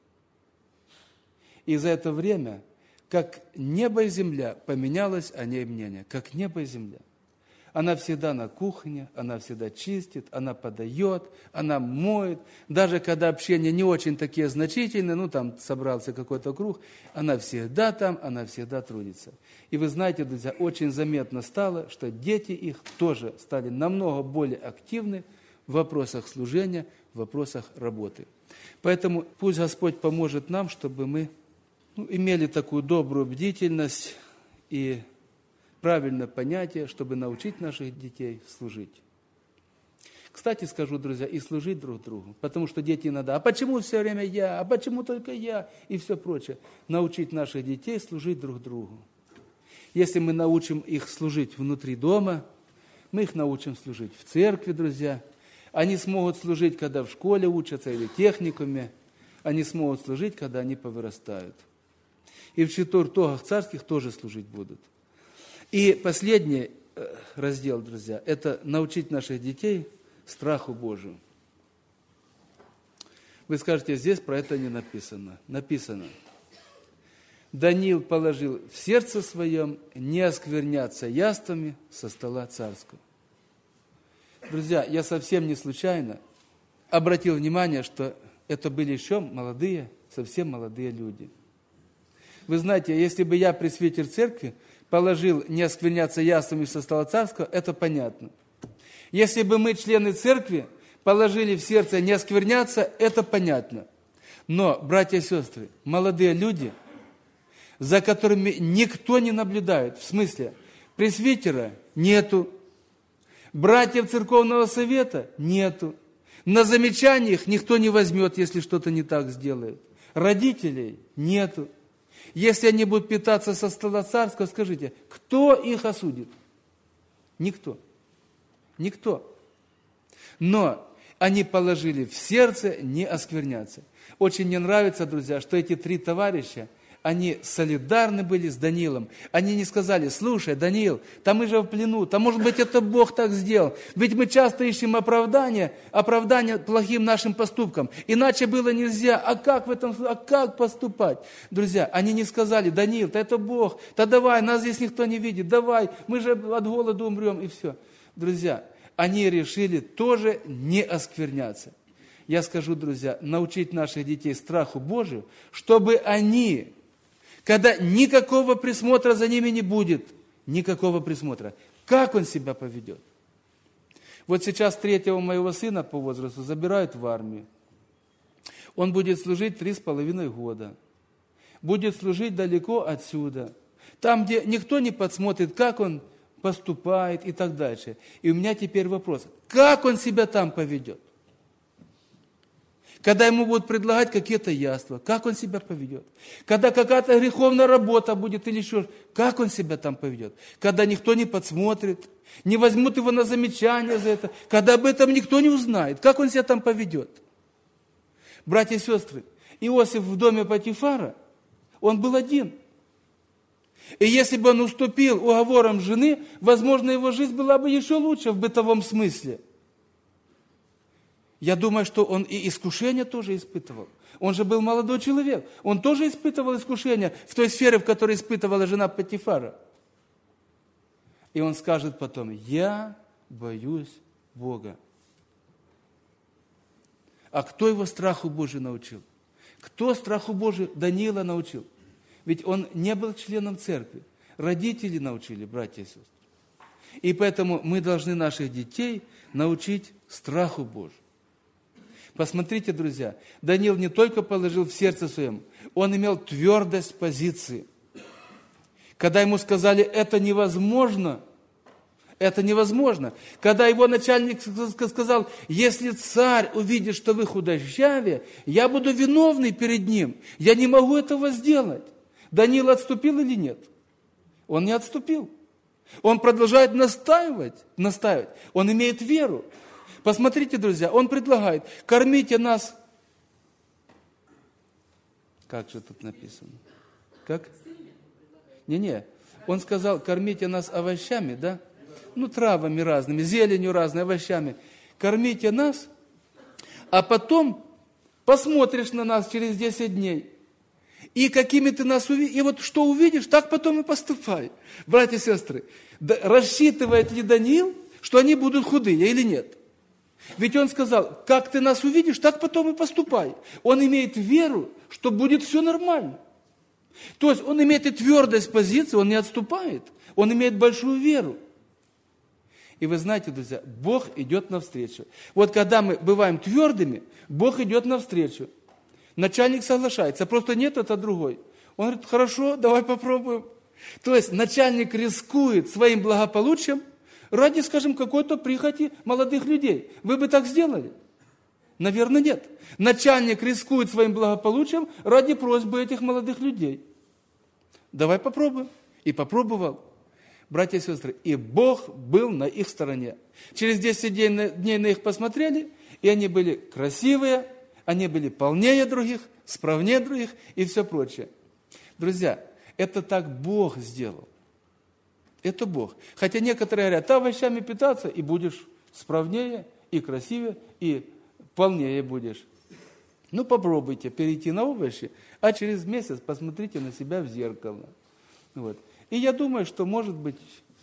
И за это время, как небо и земля, поменялось о ней мнение, как небо и земля. Она всегда на кухне, она всегда чистит, она подает, она моет. Даже когда общения не очень такие значительные, там собрался какой-то круг, она всегда там, она всегда трудится. И вы знаете, друзья, очень заметно стало, что дети их тоже стали намного более активны в вопросах служения, в вопросах работы. Поэтому пусть Господь поможет нам, чтобы мы имели такую добрую бдительность и правильное понятие, чтобы научить наших детей служить. Кстати, скажу, друзья, и служить друг другу, потому что дети иногда, а почему все время я, а почему только я, и все прочее. Научить наших детей служить друг другу. Если мы научим их служить внутри дома, мы их научим служить в церкви, друзья. Они смогут служить, когда в школе учатся или техникуме. Они смогут служить, когда они повырастают. И в четвертогах царских тоже служить будут. И последний раздел, друзья, это научить наших детей страху Божию. Вы скажете, здесь про это не написано. Написано. Даниил положил в сердце своем не оскверняться яствами со стола царского. Друзья, я совсем не случайно обратил внимание, что это были еще молодые, совсем молодые люди. Вы знаете, если бы я пресвитер церкви положил не оскверняться яствами со стола царского, это понятно. Если бы мы, члены церкви, положили в сердце не оскверняться, это понятно. Но, братья и сестры, молодые люди, за которыми никто не наблюдает, в смысле, пресвитера нету, братьев церковного совета нету, на замечания их никто не возьмет, если что-то не так сделают, родителей нету. Если они будут питаться со стола царского, скажите, кто их осудит? Никто. Никто. Но они положили в сердце не оскверняться. Очень мне нравится, друзья, что эти 3 товарища, они солидарны были с Даниилом. Они не сказали, слушай, Даниил, там мы же в плену, там, может быть, это Бог так сделал. Ведь мы часто ищем оправдание плохим нашим поступкам. Иначе было нельзя. А как поступать? Друзья, они не сказали, Даниил, это Бог, давай, нас здесь никто не видит, давай, мы же от голода умрем, и все. Друзья, они решили тоже не оскверняться. Я скажу, друзья, научить наших детей страху Божию, чтобы они, когда никакого присмотра за ними не будет, никакого присмотра, Как он себя поведет? Вот сейчас третьего моего сына по возрасту забирают в армию. Он будет служить 3,5 года. Будет служить далеко отсюда. Там, где никто не подсмотрит, как он поступает и так дальше. И у меня теперь вопрос. Как он себя там поведет? Когда ему будут предлагать какие-то яства, как он себя поведет? Когда какая-то греховная работа будет или еще, как он себя там поведет? Когда никто не подсмотрит, не возьмут его на замечание за это, когда об этом никто не узнает, как он себя там поведет? Братья и сестры, Иосиф в доме Потифара, он был один. И если бы он уступил уговорам жены, возможно, его жизнь была бы еще лучше в бытовом смысле. Я думаю, что он и искушение тоже испытывал. Он же был молодой человек. Он тоже испытывал искушение в той сфере, в которой испытывала жена Потифара. И он скажет потом: я боюсь Бога. А кто его страху Божию научил? Кто страху Божию Даниила научил? Ведь он не был членом церкви. Родители научили, братья и сестры. И поэтому мы должны наших детей научить страху Божию. Посмотрите, друзья, Даниил не только положил в сердце своем, он имел твердость позиции. Когда ему сказали, это невозможно, когда его начальник сказал, если царь увидит, что вы худощавее, я буду виновный перед ним, я не могу этого сделать. Даниил отступил или нет? Он не отступил. Он продолжает настаивать. Он имеет веру. Посмотрите, друзья, он предлагает, кормите нас. Как же тут написано? Как? Не. Он сказал, кормите нас овощами, да? Травами разными, зеленью разной, овощами. Кормите нас, а потом посмотришь на нас через 10 дней. И какими ты нас увидишь, и вот что увидишь, так потом и поступай. Братья и сестры, рассчитывает ли Даниил, что они будут худые или нет? Ведь он сказал, как ты нас увидишь, так потом и поступай. Он имеет веру, что будет все нормально. То есть он имеет и твердость позиции, он не отступает. Он имеет большую веру. И вы знаете, друзья, Бог идет навстречу. Вот когда мы бываем твердыми, Бог идет навстречу. Начальник соглашается, просто нет, это другой. Он говорит, хорошо, давай попробуем. То есть начальник рискует своим благополучием ради, скажем, какой-то прихоти молодых людей. Вы бы так сделали? Наверное, нет. Начальник рискует своим благополучием ради просьбы этих молодых людей. Давай попробуем. И попробовал. Братья и сестры, и Бог был на их стороне. Через 10 дней на их посмотрели, и они были красивые, они были полнее других, справнее других и все прочее. Друзья, это так Бог сделал. Это Бог. Хотя некоторые говорят, овощами питаться, и будешь справнее, и красивее, и полнее будешь. Попробуйте перейти на овощи, а через месяц посмотрите на себя в зеркало. Вот. И я думаю, что может быть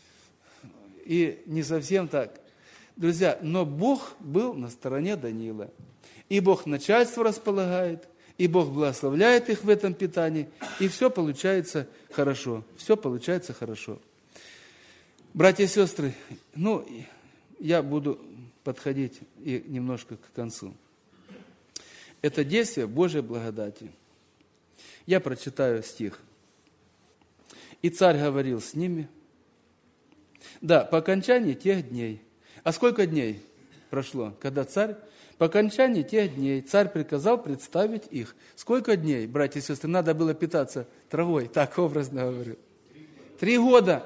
и не совсем так. Друзья, но Бог был на стороне Даниила. И Бог начальство располагает, и Бог благословляет их в этом питании, и все получается хорошо. Все получается хорошо. Братья и сестры, я буду подходить и немножко к концу. Это действие Божьей благодати. Я прочитаю стих. «И царь говорил с ними». Да, по окончании тех дней. А сколько дней прошло, когда царь? По окончании тех дней царь приказал представить их. Сколько дней, братья и сестры, надо было питаться травой? Так образно говорю. 3 года.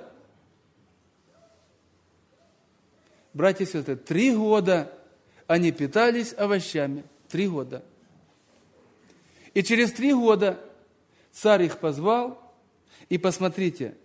Братья и сестры, 3 года они питались овощами. 3 года. И через 3 года царь их позвал, и посмотрите,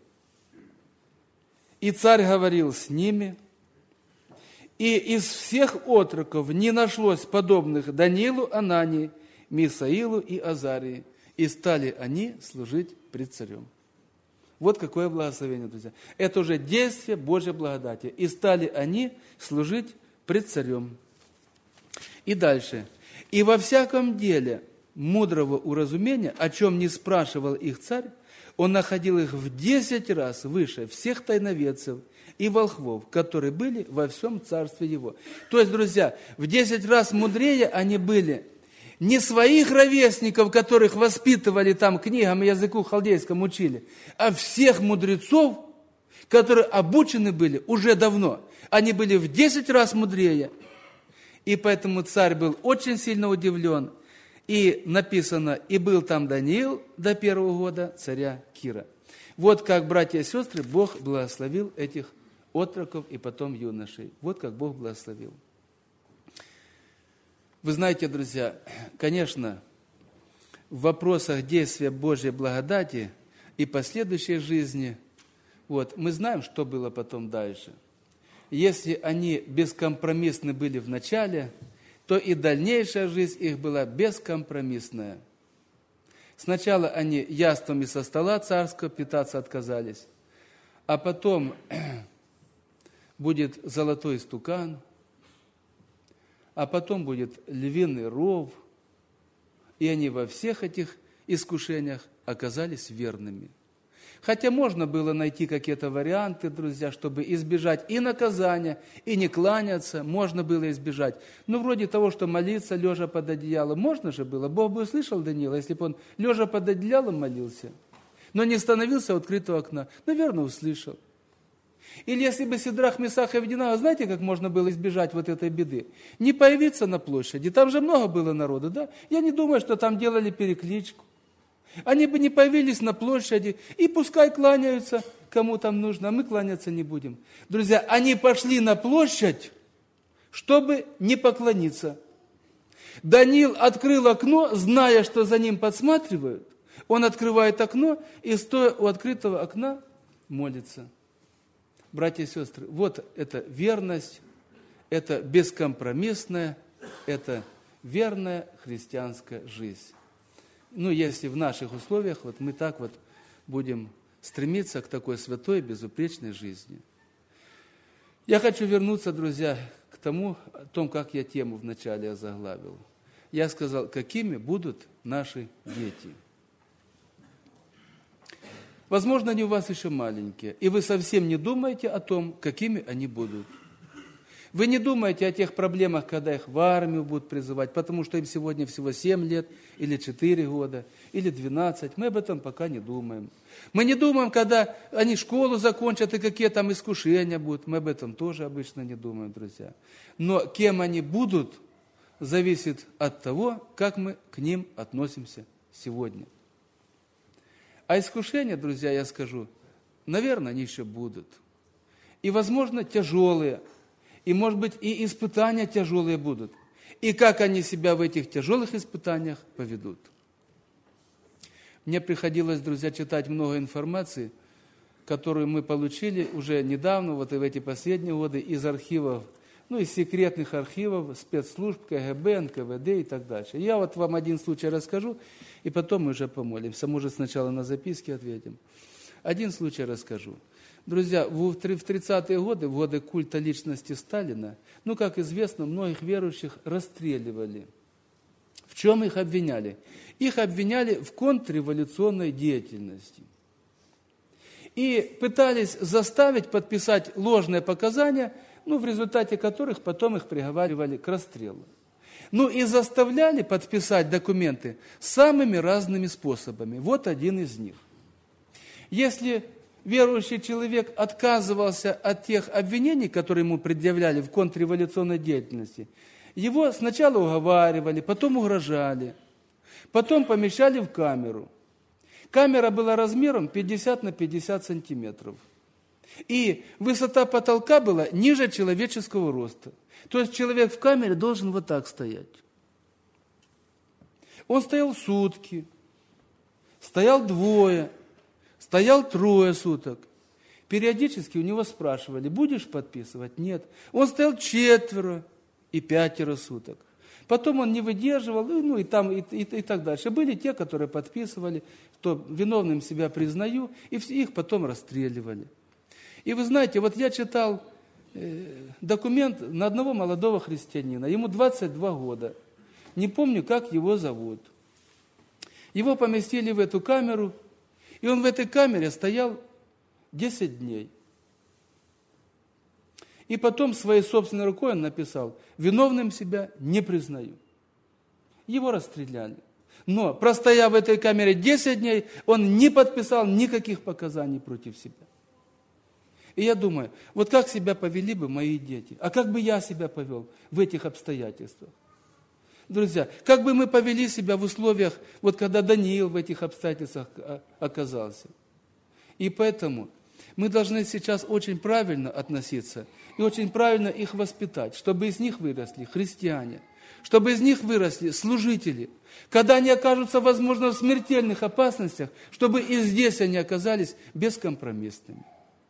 и царь говорил с ними, и из всех отроков не нашлось подобных Даниилу, Анании, Мисаилу и Азарии, и стали они служить пред царем. Вот какое благословение, друзья. Это уже действие Божьей благодати. И стали они служить пред царем. И дальше. И во всяком деле мудрого уразумения, о чем не спрашивал их царь, он находил их в 10 раз выше всех тайноведцев и волхвов, которые были во всем царстве его. То есть, друзья, в 10 раз мудрее они были не своих ровесников, которых воспитывали там книгам и языку халдейскому учили, а всех мудрецов, которые обучены были уже давно. Они были в 10 раз мудрее. И поэтому царь был очень сильно удивлен. И написано, и был там Даниил до 1-го года царя Кира. Вот как, братья и сестры, Бог благословил этих отроков и потом юношей. Вот как Бог благословил. Вы знаете, друзья, конечно, в вопросах действия Божьей благодати и последующей жизни, вот, мы знаем, что было потом дальше. Если они бескомпромиссны были в начале, то и дальнейшая жизнь их была бескомпромиссная. Сначала они яствами со стола царского питаться отказались, а потом будет золотой стукан, а потом будет львиный ров, и они во всех этих искушениях оказались верными. Хотя можно было найти какие-то варианты, друзья, чтобы избежать и наказания, и не кланяться, можно было избежать. Ну, вроде того, что молиться, лежа под одеялом, можно же было. Бог бы услышал Даниила, если бы он лежа под одеялом молился, но не становился у открытого окна. Наверное, услышал. Или если бы Сидрах, Месах и Авденаго, знаете, как можно было избежать вот этой беды? Не появиться на площади, там же много было народу, да? Я не думаю, что там делали перекличку. Они бы не появились на площади, и пускай кланяются, кому там нужно, а мы кланяться не будем. Друзья, они пошли на площадь, чтобы не поклониться. Даниил открыл окно, зная, что за ним подсматривают. Он открывает окно и, стоя у открытого окна, молится. Братья и сестры, вот это верность, это бескомпромиссная, это верная христианская жизнь. Ну, если в наших условиях, вот мы так вот будем стремиться к такой святой, безупречной жизни. Я хочу вернуться, друзья, к тому, о том, как я тему вначале озаглавил. Я сказал, какими будут наши дети. Возможно, они у вас еще маленькие, и вы совсем не думаете о том, какими они будут. Вы не думаете о тех проблемах, когда их в армию будут призывать, потому что им сегодня всего 7 лет, или 4 года, или 12. Мы об этом пока не думаем. Мы не думаем, когда они школу закончат, и какие там искушения будут. Мы об этом тоже обычно не думаем, друзья. Но кем они будут, зависит от того, как мы к ним относимся сегодня. А искушения, друзья, я скажу, наверное, они еще будут. И, возможно, тяжелые. И, может быть, и испытания тяжелые будут. И как они себя в этих тяжелых испытаниях поведут. Мне приходилось, друзья, читать много информации, которую мы получили уже недавно, вот и в эти последние годы, из архивов, ну, из секретных архивов, спецслужб, КГБ, НКВД и так дальше. Я вот вам один случай расскажу, и потом мы уже помолимся. Может, сначала на записки ответим. Один случай расскажу. Друзья, в 30-е годы, в годы культа личности Сталина, ну, как известно, многих верующих расстреливали. В чем их обвиняли? Их обвиняли в контрреволюционной деятельности. И пытались заставить подписать ложные показания, ну, в результате которых потом их приговаривали к расстрелу. Ну, и заставляли подписать документы самыми разными способами. Вот один из них. Если верующий человек отказывался от тех обвинений, которые ему предъявляли в контрреволюционной деятельности, его сначала уговаривали, потом угрожали, потом помещали в камеру. Камера была размером 50 на 50 сантиметров. И высота потолка была ниже человеческого роста. То есть человек в камере должен вот так стоять. Он стоял сутки, стоял 2, стоял 3 суток. Периодически у него спрашивали, будешь подписывать? Нет. Он стоял 4 и 5 суток. Потом он не выдерживал, ну и так дальше. Были те, которые подписывали, что виновным себя признаю, и их потом расстреливали. И вы знаете, вот я читал документ на одного молодого христианина, ему 22 года. Не помню, как его зовут. Его поместили в эту камеру, и он в этой камере стоял 10 дней. И потом своей собственной рукой он написал: «Виновным себя не признаю». Его расстреляли. Но, простояв в этой камере 10 дней, он не подписал никаких показаний против себя. И я думаю, вот как себя повели бы мои дети, а как бы я себя повел в этих обстоятельствах? Друзья, как бы мы повели себя в условиях, вот когда Даниил в этих обстоятельствах оказался? И поэтому мы должны сейчас очень правильно относиться и очень правильно их воспитать, чтобы из них выросли христиане, чтобы из них выросли служители. Когда они окажутся, возможно, в смертельных опасностях, чтобы и здесь они оказались бескомпромиссными.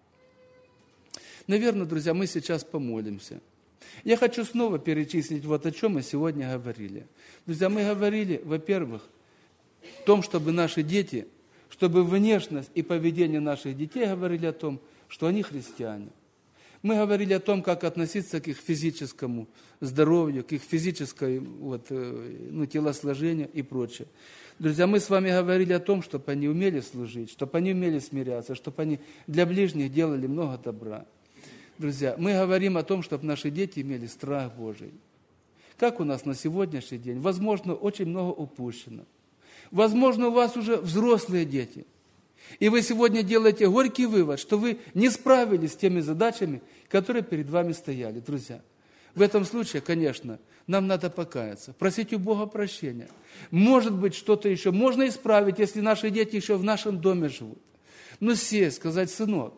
Наверное, друзья, мы сейчас помолимся. Я хочу снова перечислить вот о чем мы сегодня говорили. Друзья, мы говорили, во-первых, о том, чтобы наши дети, чтобы внешность и поведение наших детей говорили о том, что они христиане. Мы говорили о том, как относиться к их физическому здоровью, к их физической телосложению и прочее. Друзья, мы с вами говорили о том, чтобы они умели служить, чтобы они умели смиряться, чтобы они для ближних делали много добра. Друзья, мы говорим о том, чтобы наши дети имели страх Божий. Как у нас на сегодняшний день? Возможно, очень много упущено. Возможно, у вас уже взрослые дети. И вы сегодня делаете горький вывод, что вы не справились с теми задачами, которые перед вами стояли. Друзья, в этом случае, конечно, нам надо покаяться, просить у Бога прощения. Может быть, что-то еще можно исправить, если наши дети еще в нашем доме живут. Но сесть, сказать: сынок,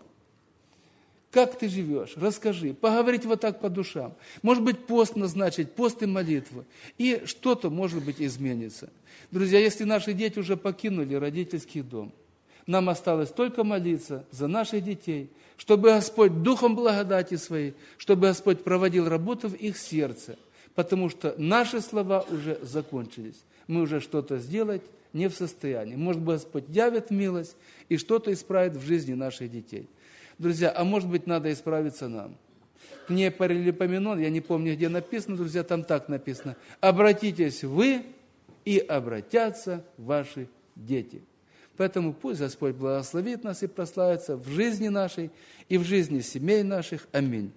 как ты живешь? Расскажи. Поговорить вот так по душам. Может быть, пост назначить, пост и молитвы. И что-то, может быть, изменится. Друзья, если наши дети уже покинули родительский дом, нам осталось только молиться за наших детей, чтобы Господь Духом благодати Своей, чтобы Господь проводил работу в их сердце, потому что наши слова уже закончились. Мы уже что-то сделать не в состоянии. Может быть, Господь явит милость и что-то исправит в жизни наших детей. Друзья, а может быть, надо исправиться нам. В книге Паралипоменон, я не помню, где написано, друзья, там так написано: «Обратитесь вы, и обратятся ваши дети». Поэтому пусть Господь благословит нас и прославится в жизни нашей и в жизни семей наших. Аминь.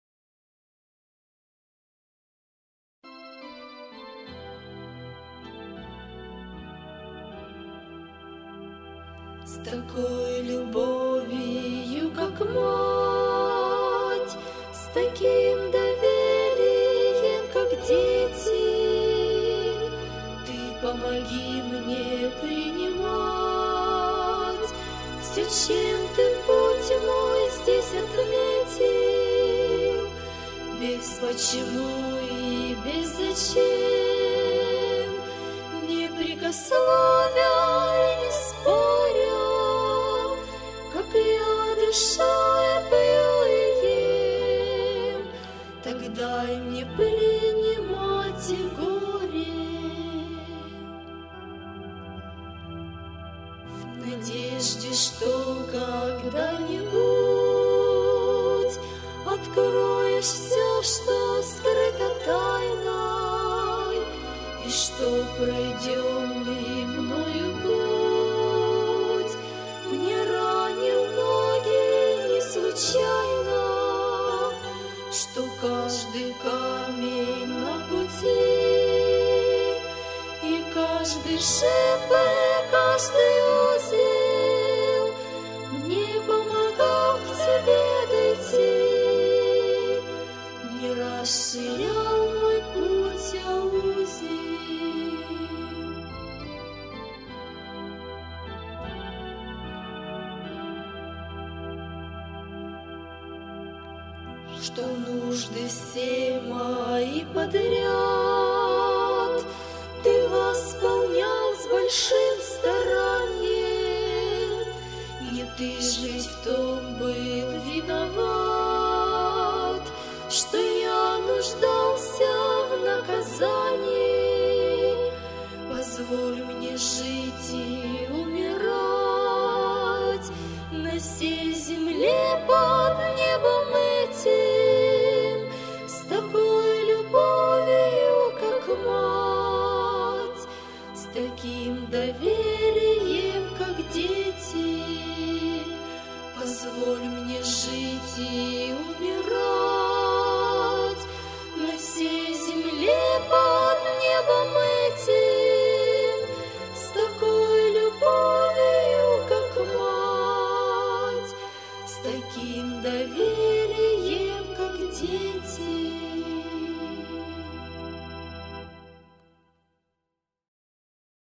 С такой любовью, как мать, с таким доверием, как дети, ты помоги мне принимать все, чем ты путь мой здесь отметил, без почему и без зачем, не прикословя и не споря, как я дышаю, пью и ем, так дай мне принимать и горе. В надежде, что когда-нибудь откроешь все, что скрыто тайной, и что пройдем мы мною путь, мне ранил ноги не случайно, что каждый камень на пути и каждый шип, каждый узел мне помогал к тебе дойти, не расширял мой путь, а узел. Что нужды все мои подряд ты восполнял с большим старанием. Не ты жить в том был виноват, что я нуждался в наказании. Позволь мне жить и умирать на сей земле под небом этим, с такой любовью, как мать, с таким доверием, как дети. Позволь мне жить и умирать